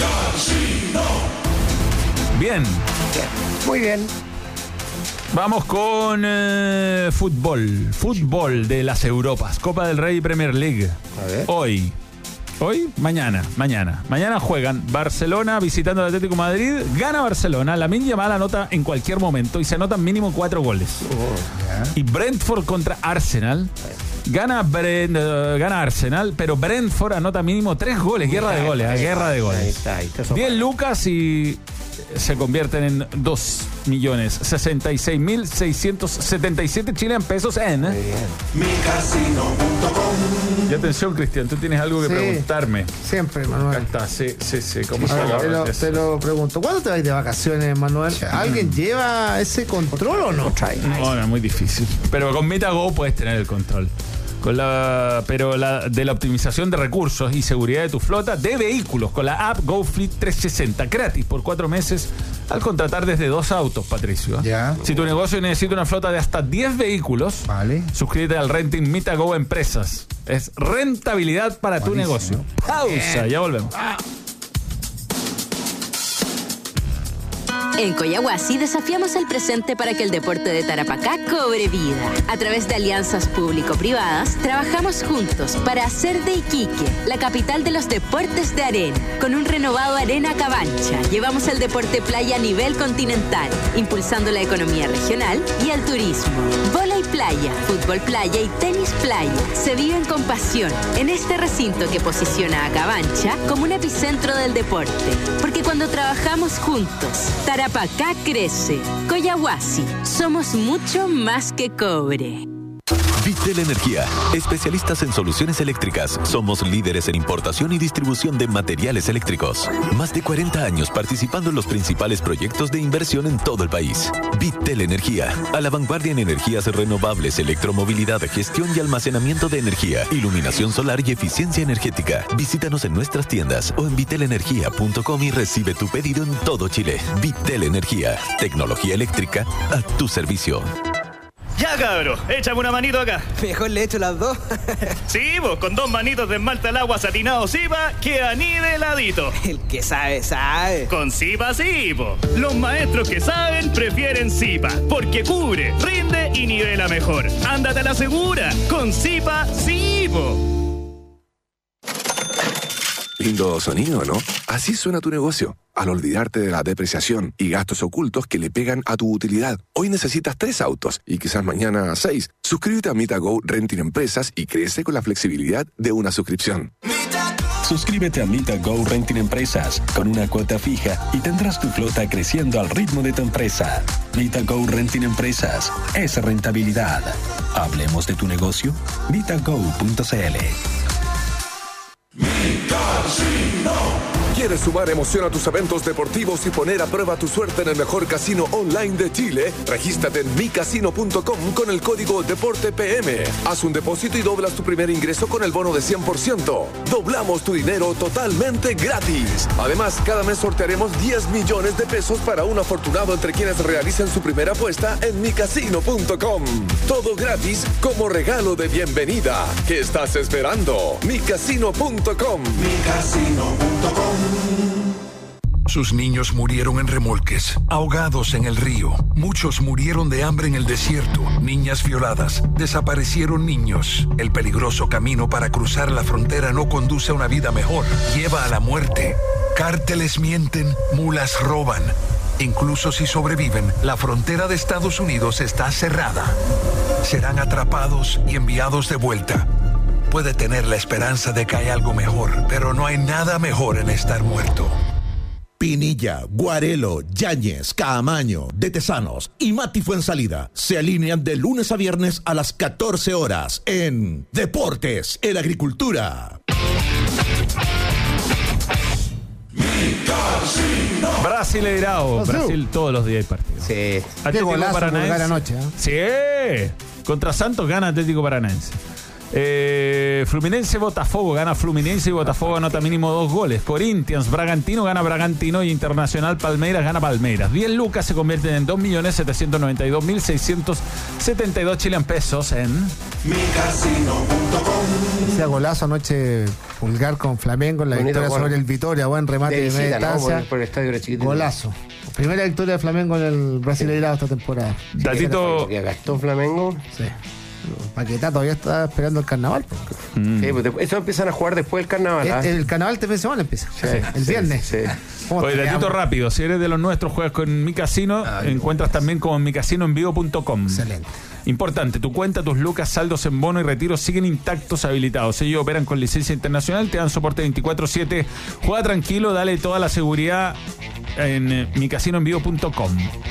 Bien. Muy bien. Vamos con eh, fútbol. Fútbol de las Europas. Copa del Rey y Premier League. A ver. Hoy. Hoy, mañana, mañana. Mañana juegan Barcelona visitando al Atlético de Madrid. Gana Barcelona. Lamine Yamal anota en cualquier momento y se anotan mínimo cuatro goles. Y Brentford contra Arsenal. Gana, Bren- eh, gana Arsenal, pero Brentford anota mínimo tres goles. Guerra de goles, Ahí eh, guerra de está, goles. Ahí está, ahí está. diez lucas y se convierten en dos millones sesenta y seis mil seiscientos setenta y siete chilenos pesos en. Y atención, Cristian, tú tienes algo que Sí. preguntarme. Siempre, Acá Manuel. está, sí, sí, sí. ¿Cómo se Ahora, llama? te, lo, te lo pregunto. ¿Cuándo te vas de vacaciones, Manuel? ¿Alguien lleva ese control o no? No, no, es muy difícil. Pero con MetaGo puedes tener el control. Con la, pero la, de la optimización de recursos y seguridad de tu flota de vehículos con la app GoFleet trescientos sesenta gratis por cuatro meses al contratar desde dos autos, Patricio. Ya. Si tu negocio necesita una flota de hasta diez vehículos, Vale. suscríbete al Renting MetaGo Empresas. Es rentabilidad para tu Buenísimo. negocio. Pausa, ya volvemos. En Coyahuasi desafiamos el presente para que el deporte de Tarapacá cobre vida. A través de alianzas público-privadas, trabajamos juntos para hacer de Iquique la capital de los deportes de arena. Con un renovado Arena Cabancha, llevamos el deporte playa a nivel continental, impulsando la economía regional y el turismo. Vóley playa, fútbol playa y tenis playa se viven con pasión en este recinto que posiciona a Cabancha como un epicentro del deporte. Porque cuando trabajamos juntos, Tarapacá crece. Coyahuasi, somos mucho más que cobre. Vitel Energía, especialistas en soluciones eléctricas. Somos líderes en importación y distribución de materiales eléctricos. Más de cuarenta años participando en los principales proyectos de inversión en todo el país. Vitel Energía, a la vanguardia en energías renovables, electromovilidad, gestión y almacenamiento de energía, iluminación solar y eficiencia energética. Visítanos en nuestras tiendas o en vitelenergia punto com y recibe tu pedido en todo Chile. Vitel Energía, tecnología eléctrica a tu servicio. Ya, cabro, échame una manito acá. Mejor le echo las dos. Sí, vos, con dos manitos de esmalta al agua satinado Zipa, queda ni de ladito. El que sabe, sabe. Con Zipa sí, po. Los maestros que saben prefieren Zipa, porque cubre, rinde y nivela mejor. Ándate a la segura, con Zipa sí, po. Lindo sonido, ¿no? Así suena tu negocio. Al olvidarte de la depreciación y gastos ocultos que le pegan a tu utilidad. Hoy necesitas tres autos y quizás mañana seis. Suscríbete a MitaGo Renting Empresas y crece con la flexibilidad de una suscripción. Suscríbete a MitaGo Renting Empresas con una cuota fija y tendrás tu flota creciendo al ritmo de tu empresa. MitaGo Renting Empresas es rentabilidad. Hablemos de tu negocio. mitago punto cl. ¿Quieres sumar emoción a tus eventos deportivos y poner a prueba tu suerte en el mejor casino online de Chile? Regístrate en mi casino punto com con el código DEPORTEPM. Haz un depósito y doblas tu primer ingreso con el bono de cien por ciento. Doblamos tu dinero totalmente gratis. Además, cada mes sortearemos diez millones de pesos para un afortunado entre quienes realicen su primera apuesta en mi casino punto com. Todo gratis como regalo de bienvenida. ¿Qué estás esperando? mi casino punto com. mi casino punto com. Sus niños murieron en remolques, ahogados en el río. Muchos murieron de hambre en el desierto. Niñas violadas. Desaparecieron niños. El peligroso camino para cruzar la frontera no conduce a una vida mejor. Lleva a la muerte. Cárteles mienten, mulas roban. Incluso si sobreviven, la frontera de Estados Unidos está cerrada. Serán atrapados y enviados de vuelta. Puede tener la esperanza de que hay algo mejor, pero no hay nada mejor en estar muerto. Pinilla, Guarelo, Yáñez, Caamaño, De Tesanos y Mati Fuensalida se alinean de lunes a viernes a las catorce horas en Deportes en Agricultura. Brasileirao, Brasil todos los días hay partido. Sí. Atlético Paranaense. Anoche, ¿eh? Sí. Contra Santos gana Atlético Paranaense. Eh, Fluminense Botafogo gana Fluminense y Botafogo anota mínimo dos goles. Corinthians Bragantino gana Bragantino y Internacional Palmeiras gana Palmeiras. diez lucas se convierten en dos millones setecientos noventa y dos mil seiscientos setenta y dos chilean pesos en mi casino punto com. Ese golazo anoche Pulgar con Flamengo en la Bonito victoria gol. sobre el Vitoria, buen remate de, De media visita, ¿no? distancia. Por, por el estadio era chiquitito. Golazo. Primera victoria de Flamengo en el Brasileirao esta temporada. Datito. Que gastó Flamengo. Sí. Paquetá todavía está esperando el carnaval. Mm. Sí, pues después- eso empiezan a jugar después del carnaval. ¿ah? El, el carnaval este fin de semana empieza. Sí, el sí, viernes. sí. ¿Cómo Oye, te datito llamo? rápido. Si eres de los nuestros, juegas con Mi Casino. Encuentras también como mi casino en vivo punto com. Excelente. Importante, tu cuenta, tus lucas, saldos en bono y retiro siguen intactos, habilitados. Ellos operan con licencia internacional, te dan soporte veinticuatro siete. Juega tranquilo, dale toda la seguridad en eh, mi casino en vivo punto com.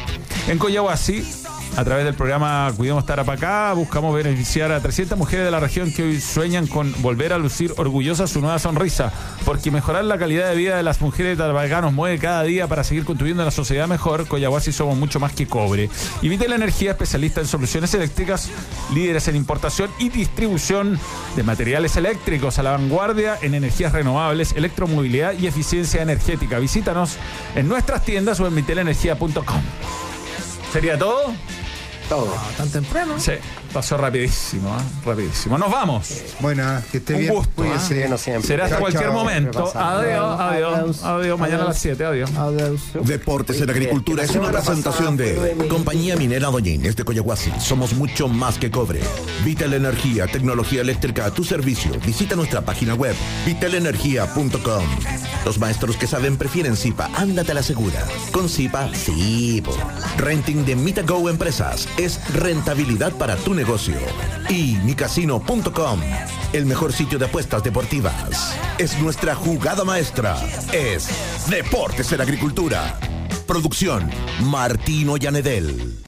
En Coyahuasi, a través del programa Cuidemos Tarapacá, buscamos beneficiar a trescientas mujeres de la región que hoy sueñan con volver a lucir orgullosas su nueva sonrisa, porque mejorar la calidad de vida de las mujeres de Tarapacá nos mueve cada día para seguir construyendo una sociedad mejor. Coyahuasi somos mucho más que cobre. Y Vitel Energía, especialista en soluciones eléctricas, líderes en importación y distribución de materiales eléctricos, a la vanguardia en energías renovables, electromovilidad y eficiencia energética. Visítanos en nuestras tiendas o en vitel energía punto com. ¿Sería todo? Todo. Ah, tan temprano. Sí, pasó rapidísimo, ¿eh? Rapidísimo. Nos vamos. Buena, que esté Un bien. gusto. Cuídense. Sí, no siempre. Será hasta Chao, cualquier chao. momento. Adiós, adiós, adiós. Mañana a las siete, adiós. Adiós. Deportes en Agricultura es una presentación de Compañía Minera Doñines de Coyahuasi. Somos mucho más que cobre. Vitel Energía, tecnología eléctrica a tu servicio. Visita nuestra página web, vitel energía punto com. Los maestros que saben prefieren Zipa. Ándate a la segura. Con Zipa, sí. po. Renting de MitaGo Empresas es rentabilidad para tu negocio. Y mi casino punto com, el mejor sitio de apuestas deportivas. Es nuestra jugada maestra. Es Deportes en Agricultura. Producción Martino Llanedel.